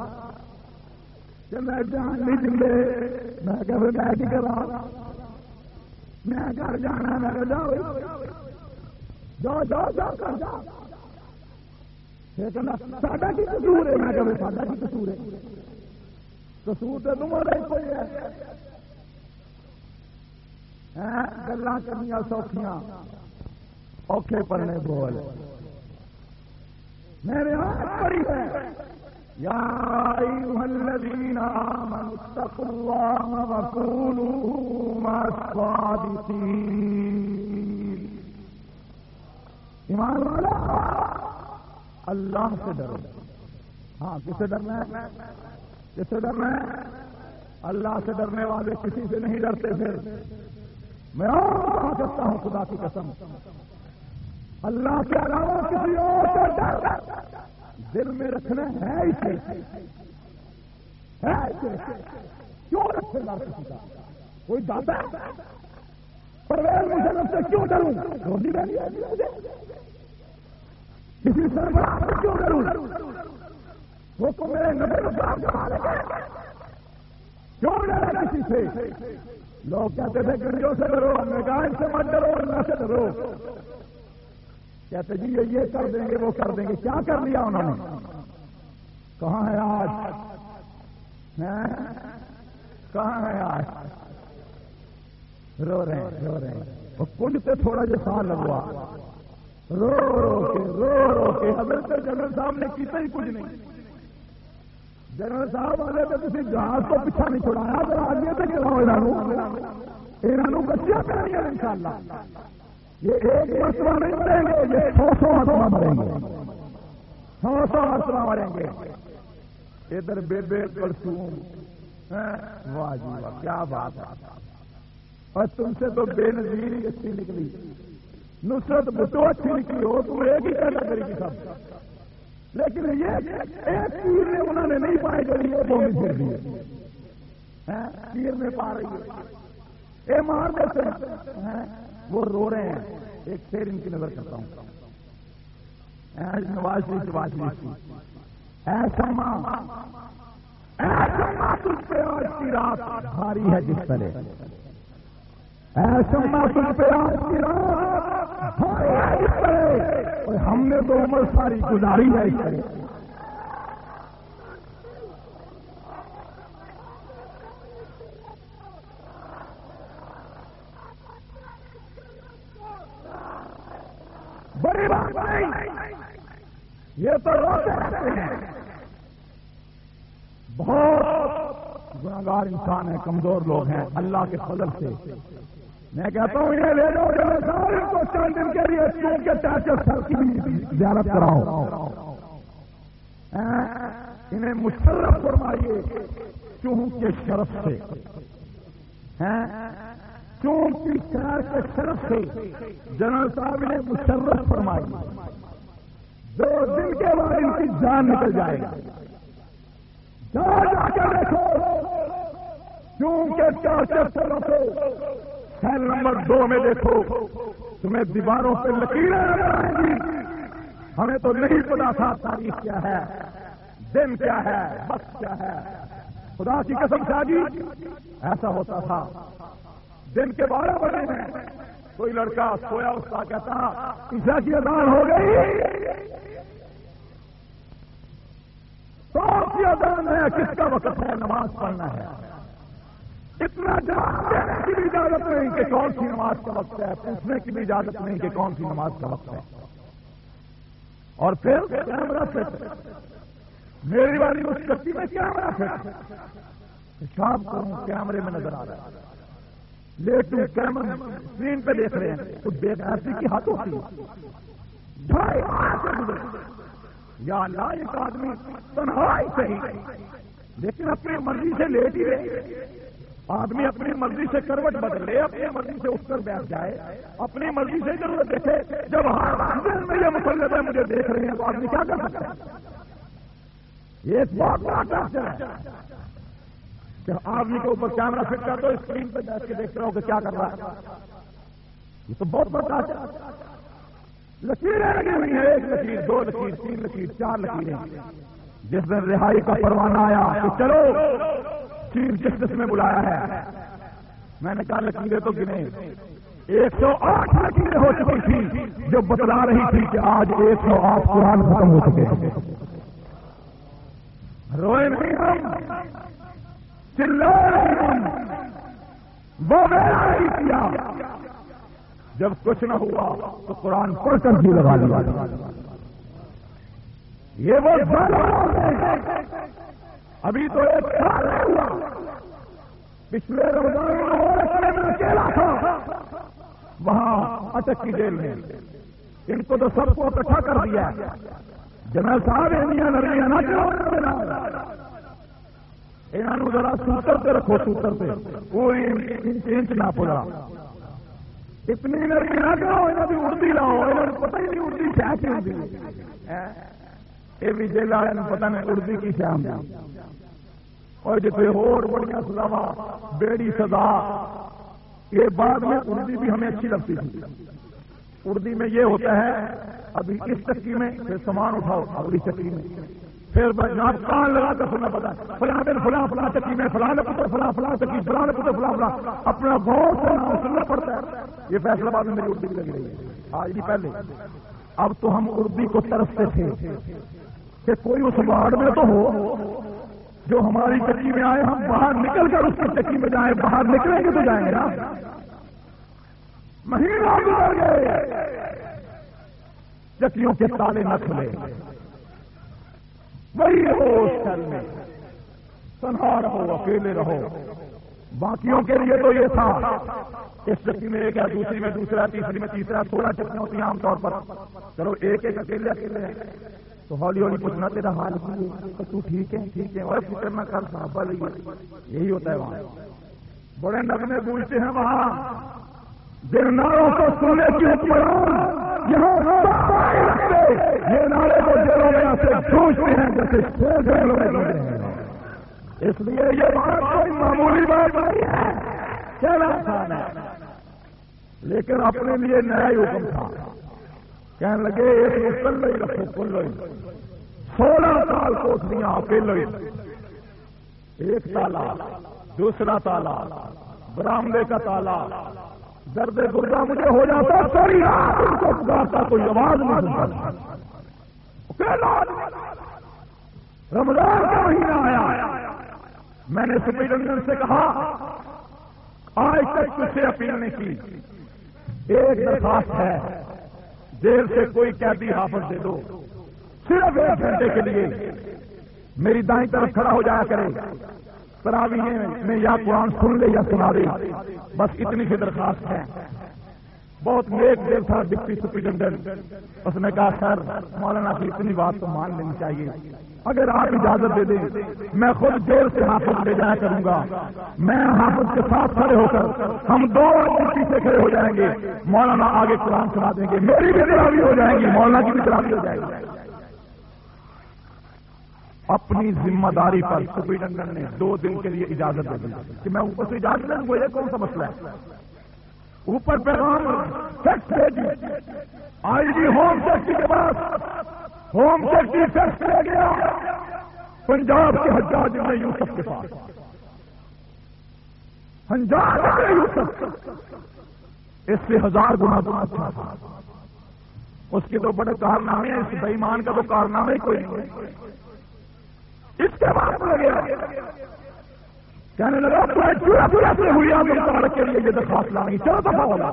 کہ میں جان نہیں دے، میں کہ پھر میں کی کرا، میں گھر جانا ہے، میں کہ جاؤ جاؤ جاؤ جاؤ کر جا، ساڈا کی قصور ہے، میں کہ ساڈا کی قصور ہے، قصور تو تمہارا ہی کوئی ہے، گلا کرنی سوکھیاں اوکھے پڑنے بول، میرے ہاتھ پڑی ہے، یا ایھا الذین آمنوا اتقوا اللہ وکونوا مع الصادقین، ایمان والا اللہ سے ڈرو۔ ہاں کس سے ڈرنا ہے؟ کس سے ڈرنا ہے؟ اللہ سے ڈرنے والے کسی سے نہیں ڈرتے، پھر میں اور کرتا ہوں خدا کی قسم، اللہ کے علاوہ کسی اور سے ڈر دل میں رکھنا ہے ہی ہے، کیوں رکھے گا کسی کا؟ کوئی دادا پرویز مشرف سے کیوں ڈروں؟ روزی دینی ہے کسی سربراہ سے کیوں ڈروں؟ وہ تو میرے نظر کیوں ڈرا کسی سے؟ لوگ کہتے تھے گنجوں سے ڈرو، ہم نے کہا ان سے مت ڈرو، اللہ سے ڈرو، کہتے جی یہ کر دیں گے وہ کر دیں گے، کیا کر لیا انہوں نے؟ کہاں ہے آج؟ کہاں ہے آج؟ رو رہے ہیں رو رہے ہیں، وہ کنڈ پہ تھوڑا جو سال لگوا، رو رو کے رو رو کے حضرت جنرل صاحب نے کیتا ہی کچھ نہیں، جنرل صاحب والے تو کسی جہاز کو پیچھا نہیں چھوڑایا، تو آگے تک انہوں بچیاں کریں گے انشاءاللہ، یہ ایک مرتبہ نہیں مریں گے، یہ سو سو مرتبہ مریں گے، سو سو مرتبہ مریں گے۔ ادھر بے بے کلثوم، واہ جی واہ کیا بات ہے، اور تم سے تو بے نظیر ہی اچھی نکلی، نصرت بٹو اچھی نکلی ہو، تم ایک ہی پیدا کرے گی سب، لیکن یہ ایک تیر نے انہوں نے نہیں پائے گی، وہ دو میں پھر دیے تیر میں پا رہی ہے، اے مار دیتے ہیں، وہ رو رہے ہیں۔ ایک شیر ان کی نظر کرتا ہوں، نواز شریف نواز شریف کی، ایسا ماں ایسا ماں تجھ پہ آج کی رات بھاری ہے جس طرح، ایسا ماں تجھ پہ آج کی رات بھاری ہے جس طرح، اور ہم نے تو عمر ساری گزاری ہے اس طرح۔ بڑی بات نہیں، یہ تو روتے رہتے ہیں، بہت گناہگار انسان ہیں، کمزور لوگ ہیں، اللہ کے فضل سے میں کہتا ہوں انہیں لے جاؤ ان کو چند دن کے لیے چون کے چاچر سر کی بھی زیارت کراؤ، انہیں مشرف فرمائیے چون کے شرف سے، چون کی شہر کے شرف سے جنرل صاحب نے مشرف فرمائی، دو دن کے بعد ان کی جان نکل جائے گا، جا جا کر دیکھو، چون کے چار سے شرف سے سیل نمبر دو میں دیکھو تمہیں دیواروں پہ لکیریں نظر آئیں گی. ہمیں تو نہیں پتا تھا تاریخ کیا ہے، دن کیا ہے، وقت کیا ہے. خدا کی قسم شاہ جی ایسا ہوتا تھا. دن کے بارہ بجے میں کوئی لڑکا سویا اس کا کہتا عشاء کی اذان ہو گئی، سو کی اذان ہے، کس کا وقت ہے، نماز پڑھنا ہے. اتنا جواب دینے کی بھی اجازت نہیں کہ کون سی نماز کا وقت ہے، پوچھنے کی بھی اجازت نہیں کہ کون سی نماز کا وقت ہے. اور پھر کیمرہ فٹ، میری والی اس کشتی میں کیمرہ فٹ، پیشاب کروں کیمرے میں نظر آ رہا ہے، لیٹوں کیمرے اسکرین پہ دیکھ رہے ہیں. تو بے ایسی کی حد ہوتی ہے. یا اللہ ایک آدمی تنہائی صحیح لیکن اپنی مرضی سے لیٹ ہی رہے. آدمی اپنی مرضی سے کروٹ بدلے، اپنی مرضی سے اٹھ کر بیٹھ جائے، اپنی مرضی سے ضرورت دیکھے. جب ہر میں یہ مسلط ہے مجھے دیکھ رہے ہیں تو آدمی کیا کر سکتا ہے؟ یہ بہت بڑا ٹارچر ہے کہ آدمی کے اوپر کیمرہ فٹ کر دو، اسکرین پہ بیٹھ کے دیکھ رہا ہو کہ کیا کر رہا ہے. یہ تو بہت بڑا ٹارچر ہے. لکیریں لگی ہوئی ہیں، ایک لکیر، دو لکیر، تین لکیر، چار لکیریں. جس دن رہائی کا پروانہ آیا کہ چلو چیف جسٹس میں بلایا ہے، میں نے کہا لکیریں تو گنے ایک سو آٹھ لکیریں ہو چکی تھی جو بتلا رہی تھی کہ آج ایک سو آٹھ قرآن ختم ہو چکے ہیں. روئے نہیں ہم، چلائے نہیں ہم، وہ میرا نہیں کیا. جب کچھ نہ ہوا تو قرآن پڑھ کر بھی لگا لیا. یہ وہ ابھی تو ایک سال ہوا، پچھلے رمضان میں اکیلا تھا وہاں اٹک کی جیل میں. ان کو تو سب کو اکٹھا کر دیا. جنرل صاحب انیاں نرمیاں نہ کرو، انہوں ذرا سوتر پہ رکھو، سوتر پہ کوئی انچ انچ نہ پڑا. اتنی نرمی نہ کرو، انہوں نے اردی لاؤ، انہوں نے پتہ ہی نہیں اردی کیا کی ہوتی. یہ بھی جیل والے نے پتہ نہیں اردی کی شام دی. اور جتنے اور بڑھیا سزا بیڑی سزا، یہ بعد میں اردی بھی ہمیں اچھی لگتی تھی. اردی میں یہ ہوتا ہے ابھی اس چکی میں پھر سامان اٹھاؤ اگلی چکی میں، پھر جہاں کان لگا کر سننا پتا فلاں دن فلاں فلاں چکی میں فلاں پتر فلاں فلاں چکی فلاں پتر فلاں فلاں اپنا غور سے نام سننا پڑتا ہے. یہ فیصلہ آباد میں میری اردی بھی لگی رہی ہے آج بھی پہلے. اب تو ہم اردی کو ترستے تھے کہ کوئی اس وارڈ میں تو ہو جو ہماری چکی میں آئے، ہم باہر نکل کر اس کی چکی میں جائیں. باہر نکلیں گے تو جائیں گے نا. مہینہ گزر گئے، چکیوں کے تالے نہ کھلے. وہی رہو اس گھر میں، تنہا رہو، اکیلے رہو. باقیوں کے لیے تو یہ تھا اس چکی میں ایک ہے، دوسری میں دوسرا، تیسری میں تیسرا. سولہ چکیاں ہوتی ہیں عام طور پر. چلو ایک ایک اکیلے اکیلے ہیں تو ہولی ہولی پوچھنا تیرا حال کی تو ٹھیک ہے ٹھیک ہے اور فکر نہ کر صحابہ لگی. یہی ہوتا ہے وہاں. بڑے نغمے گونجتے ہیں وہاں، جن ناروں کو سننے کی حکمران یہاں یہ نعرے کو جیلوں میں سے گونجتے ہیں جیسے جیلوں میں گونجتے ہیں. اس لیے یہ بات کوئی معمولی بات نہیں ہے، کہنا آسان ہے، لیکن اپنے لیے نیا ہی حکم تھا. کہنے لگے ایک کل ہی رکھو، کل ہی سولہ سال کوٹھیاں اکیلے، ایک تالا، دوسرا تالا، برامدے کا تالا. درد گردہ مجھے ہو جاتا، ساری رات ان کو پکارتا، کوئی آواز نہیں سنتا. رمضان کا مہینہ آیا، میں نے سپرنٹینڈنٹ سے کہا آج تک تجھ سے اپیل نہیں کی، ایک درخواست ہے دیر سے کوئی قیدی حافظ دے دو، صرف ایک گھنٹے کے لیے میری دائیں طرف کھڑا ہو جایا کرے، تراویح میں یا قرآن سن لے یا سنا دے، بس اتنی سی درخواست ہے. بہت نیک دل تھا ڈپٹی سپرنٹینڈنٹ. اس نے کہا سر مولانا کی اتنی بات تو مان لینی چاہیے، اگر آپ اجازت دے دیں میں خود جیل سے حافظ لے جایا کروں گا. میں حافظ کے ساتھ کھڑے ہو کر ہم دو پیچھے کھڑے ہو جائیں گے، مولانا آگے قرآن سنا دیں گے، میری بھی تراویح ہو جائے گی، مولانا کی بھی تراویح ہو جائے گی. اپنی ذمہ داری پر سپرنٹینڈنٹ نے دو دن کے لیے اجازت دے دی کہ میں اوپر سے اجازت لوں گا. یہ کون سا مسئلہ ہے؟ اوپر پیغام فیکس بھیجی، آئی جی ہوم سیکٹری کے پاس، ہوم سیکٹری فیکس لے گیا پنجاب کے حجاج ابن یوسف کے پاس. حجاج ابن یوسف اس سے ہزار گنا اچھا تھا، اس کے تو بڑے کارنامے ہیں، اس بے ایمان کا تو کارنامے کوئی نہیں. اس کے بعد میں گیا کہنے لگا چورا چورا سے ہوئی آپ کے لیے یہ درخواست لانی، چلو دفعہ ہوگا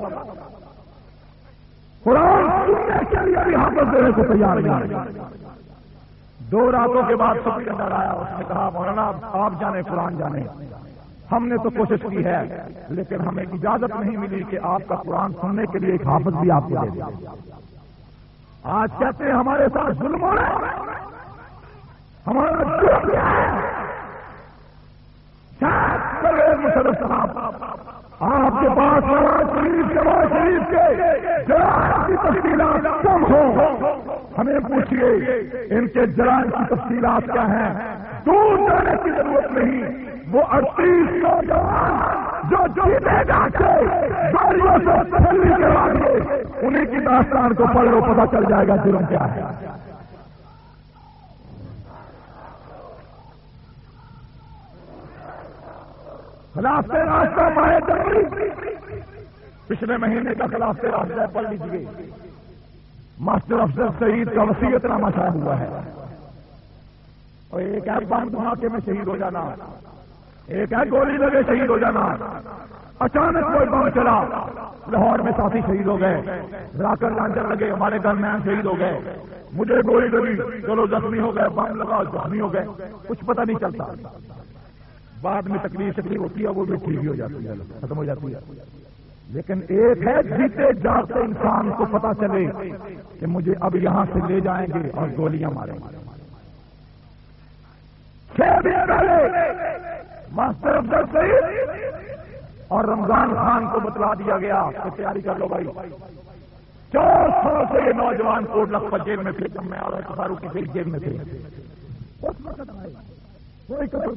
قرآن سننے کے لیے بھی حافظ دینے کو تیار نہیں. دو راتوں کے بعد سب کے اندر آیا، اس نے کہا مولانا آپ جانے قرآن جانے، ہم نے تو کوشش کی ہے لیکن ہمیں اجازت نہیں ملی کہ آپ کا قرآن سننے کے لیے ایک حافظ بھی آپ کو دے دیں. آج کہتے ہیں ہمارے ساتھ ظلم ہو رہا ہے، ہمارا جرم کیا ہے؟ پرویز مشرف صاحب آپ کے پاس نواز شریف نواز شریف کے جرائم کی تفصیلات کم ہو، ہمیں پوچھیے ان کے جرائم کی تفصیلات کیا ہیں. دور جانے کی ضرورت نہیں، وہ اڑتیس نوجوان جو جیتے جا کے گاڑیوں سے تسلی کروا دیے، انہیں کی داستان کو پڑھ لو، پتہ چل جائے گا جرم کیا ہے. خلاف راستہ ماہ جنوری پچھلے مہینے کا خلاف راستہ پڑھ لیجیے. ماسٹر افضل سعید کا وصیت نامہ شائع ہوا ہے، اور ایک ہے بم دھماکے میں شہید ہو جانا، ایک ہے گولی لگے شہید ہو جانا. اچانک کوئی بم چلا، لاہور میں ساتھی شہید ہو گئے، راکر لانچر لگے ہمارے درمیان شہید ہو گئے، مجھے گولی لگی چلو زخمی ہو گئے، بم لگا زخمی ہو گئے، کچھ پتہ نہیں چلتا. بعد میں تکلیف تکلیف ہوتی ہے وہ بھی ٹھیک ہی ہو جاتی ہے، ختم ہو جاتی ہے. لیکن ایک ہے جیتے جاگتے انسان کو پتا چلے کہ مجھے اب یہاں سے لے جائیں گے اور گولیاں ماریں گے. چھ دن پہلے ماسٹر افضل سعید اور رمضان خان کو بتلا دیا گیا کہ تیاری کر لو بھائی. چار سال سے یہ نوجوان کوٹ لکھپت جیل میں تھے، جب میں اور فاروق کی جیل میں تھے. اس وقت کوئی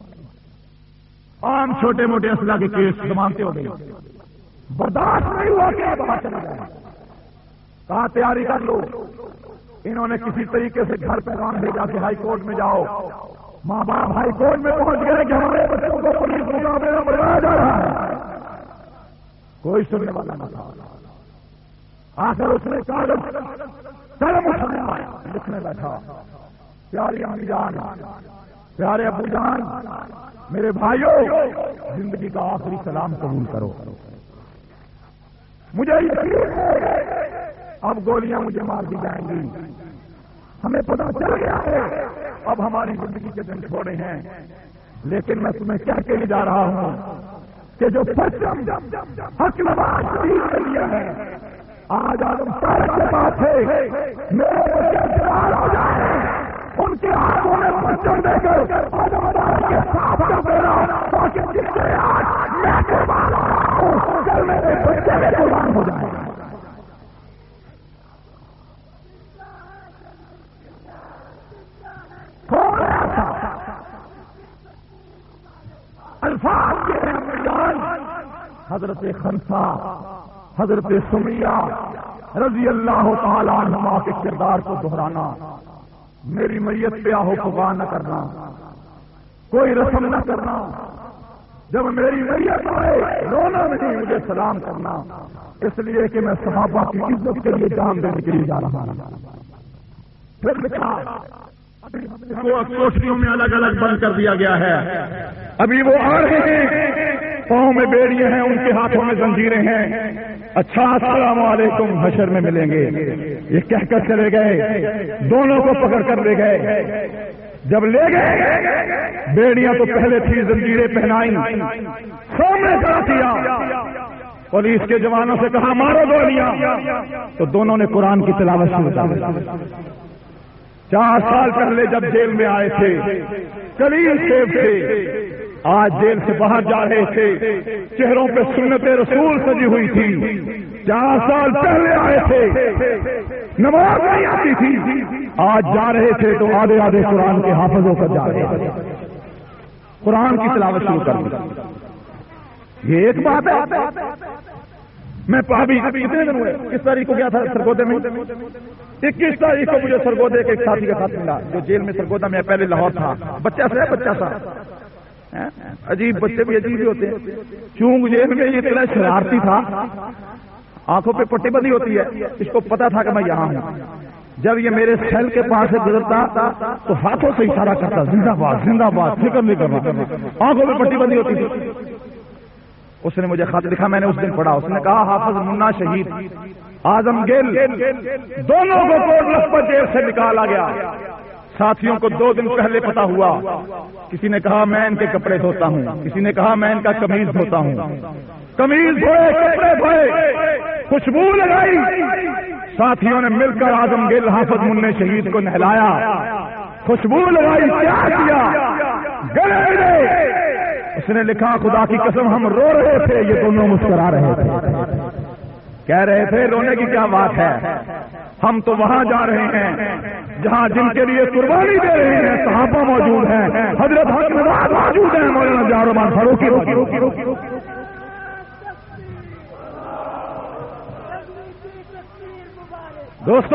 عام چھوٹے موٹے اسلحہ کے کیس ضمانتیں ہو گئی، برداشت نہیں ہوا کہ باہر چلا جائے. کہا تیاری کر لو. انہوں نے کسی طریقے سے گھر پیغام بھیجا کہ ہائی کورٹ میں جاؤ. ماں باپ ہائی کورٹ میں پہنچ گئے کہ ہمارے بچوں کو پولیس مقابلے میں بڑھایا جا رہا ہے. کوئی سننے والا نہ تھا. آخر اس نے کاغذ قلم اٹھایا، لکھنے بیٹھا پیاری امی جان، پیارے ابو جان، میرے بھائیوں، زندگی کا آخری سلام قبول کرو. مجھے یقین ہے اب گولیاں مجھے مار دی جائیں گی. ہمیں پتا چل گیا ہے اب ہماری زندگی کے دن چھوڑے ہیں، لیکن میں تمہیں کہہ کے جا رہا ہوں کہ جو پرچم حق نواز شریف کے لیے ہے، آج آدم طارق کے پاس ہے، میرے بچے فرار ہو جائیں، ان کے ہاتھوں میں پرچم دے کر آدم طارق کے ساتھ کر دینا، تاکہ جس سے آج میں قربان ہو رہا ہوں کل میرے بچے میں قربان ہو جائیں. الفاظ کے حضرت خنسا، حضرت سمیہ رضی اللہ تعالیٰ عنہما کے کردار کو دہرانا. میری میت پہ آہو پکار نہ کرنا، کوئی رسم نہ کرنا، جب میری میت آئے رونا نہیں، مجھے سلام کرنا، اس لیے کہ میں صحابہ کی عزت کے لیے جان دینے کے لیے جا رہا ہوں. پھر لکھا کوٹریوں میں الگ الگ بند کر دیا گیا ہے، ابھی وہ آ رہے ہیں، پاؤں میں بیڑیاں ہیں، ان کے ہاتھوں میں زنجیریں ہیں. اچھا السلام علیکم، حشر میں ملیں گے، یہ کہہ کر چلے گئے. دونوں کو پکڑ کر لے گئے. جب لے گئے بیڑیاں تو پہلے تھی، زنجیریں پہنائی، سامنے کھڑا کیا، پولیس کے جوانوں سے کہا مارو گولیاں، تو دونوں نے قرآن کی تلاوت شروع کر دی. چار سال پہلے جب جیل میں آئے تھے کلیل شیب تھے، آج جیل سے باہر جا رہے تھے، چہروں پہ سنت رسول سجی ہوئی تھی. چار سال پہلے آئے تھے، نماز نہیں آتی تھی، آج جا رہے تھے تو آدھے آدھے قرآن کے حافظوں پر جا رہے تھے، قرآن کی تلاوت شروع کر دی. یہ ایک بات ہے. میں ابھی کتنے دن ہوئے کس تاریخ کو گیا تھا سرگودے میں؟ اکیس تاریخ کو مجھے سرگودے کے ایک ساتھی کے ساتھ ملا جو جیل میں سرگودا میں پہلے لاہور تھا. بچہ سا ہے بچہ سا عجیب بچے بھی عجیب ہی ہوتے ہیں. چونگ جیل میں یہ اتنا شرارتی تھا, آنکھوں پہ پٹی بندی ہوتی ہے, اس کو پتا تھا کہ میں یہاں ہوں. جب یہ میرے سیل کے پاس سے گزرتا تو ہاتھوں سے اشارہ کرتا زندہ باد زندہ باد, فکر نہیں کرنا, آنکھوں پہ پٹی بندی ہوتی تھی. اس نے مجھے خط لکھا, میں نے اس دن پڑھا. اس نے کہا حافظ منا شہید اعظم گل دونوں کو کوٹ لکھپت جیل سے نکالا گیا. ساتھیوں کو دو دن پہلے پتا ہوا. کسی نے کہا میں ان کے کپڑے دھوتا ہوں, کسی نے کہا میں ان کا قمیض دھوتا ہوں. قمیض دھوئے, کپڑے دھوئے, خوشبو لگائی. ساتھیوں نے مل کر اعظم گل حافظ منع شہید کو نہلایا, خوشبو لگائی, کیا کیا, گلے ملے. اس نے لکھا خدا کی قسم ہم رو رہے تھے, یہ دونوں مسکرا رہے تھے. کہہ رہے تھے رونے کی کیا بات ہے, ہم تو وہاں جا رہے ہیں جہاں جن کے لیے قربانی دے رہے ہیں صحابہ موجود ہیں, حضرت حق نواز موجود ہیں, مولانا جار رحمان فاروقی. دوستو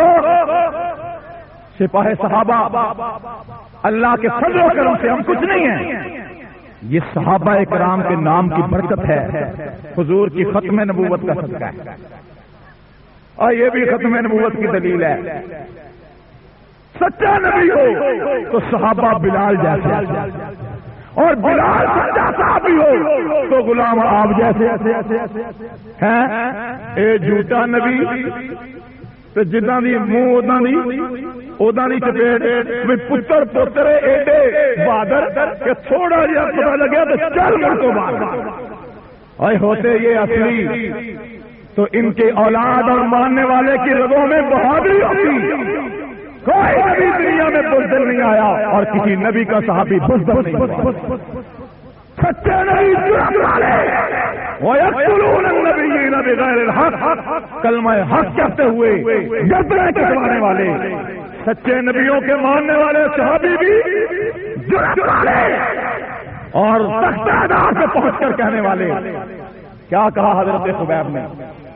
سپاہ صحابہ اللہ کے فضل و کرم سے ہم کچھ نہیں ہیں, یہ صحابہ کرام کے نام کی برکت ہے, حضور کی ختم نبوت کا صدقہ ہے, اور یہ بھی ختم نبوت کی دلیل ہے. سچا نبی ہو تو صحابہ بلال جیسے, اور بلال سچا صحابی ہو تو غلام آپ جیسے ہیں. اے جھوٹا نبی تو جداں دی منہ اوداں دی اوداں دی چپیٹ پتر پوترے ایڈے بہادر کہ تھوڑا جہا پتا لگیا تو چل گئے تو باہر. اور ہوتے یہ اصلی تو ان کے اولاد اور ماننے والے کی رگوں میں بہادری ہوتی. کوئی نبی دنیا میں بزدل نہیں آیا اور کسی نبی کا صحابی بزدل نہیں ہوا. سچے نبی جرأت والے وَيَقْتُلُونَ النَّبِيِّينَ بِغَيْرِ الْحَقِّ, کلمہ حق کہتے ہوئے گردنیں کٹوانے والے, سچے نبیوں کے ماننے والے صحابی بھی جرأت والے اور تختہ دار پہ پہنچ کر کہنے والے. کیا کہا حضرت خبیب نے,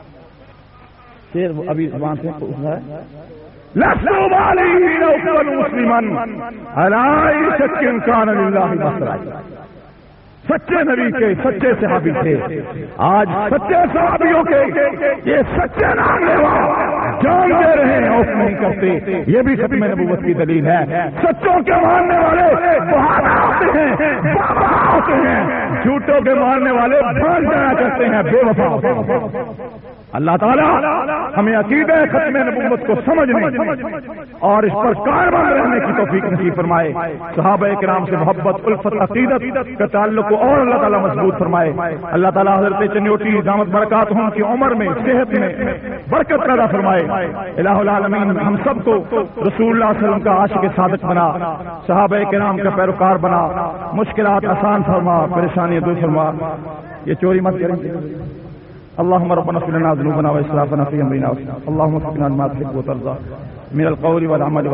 شیر ابھی زبان سے پوچھنا ہے, لَسْتُ بَالِغًا أَوْصَلُ مُسْلِمًا عَلَىٰ شَكٍّ كَانَ لِلَّهِ مَصْرَعًا. سچے نبی کے سچے صحابی تھے. آج سچے صحابیوں کے یہ سچے نام لیوا جان دے رہے ہیں, اوف نہیں کرتے. یہ بھی ختم نبوت کی دلیل ہے. سچوں کے ماننے والے بہادر ہوتے ہیں, بابا ہوتے ہیں, جھوٹوں کے ماننے والے بھاگ جایا کرتے ہیں, بے وفا ہوتے ہیں. اللہ تعالیٰ ہمیں عقیدہ ختم نبوت کو سمجھنے اور اس پر کاربند رہنے کی توفیق نصیب فرمائے. صحابہ کرام سے محبت, الفت, عقیدت کا تعلق کو اور اللہ تعالیٰ مضبوط فرمائے. اللہ تعالیٰ حضرت چنیوٹی دامت برکات ہوں کی عمر میں, صحت میں برکت پیدا فرمائے. الہ العالمین ہم سب کو رسول اللہ صلی اللہ علیہ وسلم کا عاشق صادق بنا, صحابہ کرام کا پیروکار بنا, مشکلات آسان فرما, پریشانیاں دور فرما. یہ چوری مت کریں. اللهم ربنا اغفر لنا ذنوبنا واسرافنا في امرنا, اللهم وفقنا لما تحب وترضى من القول والعمل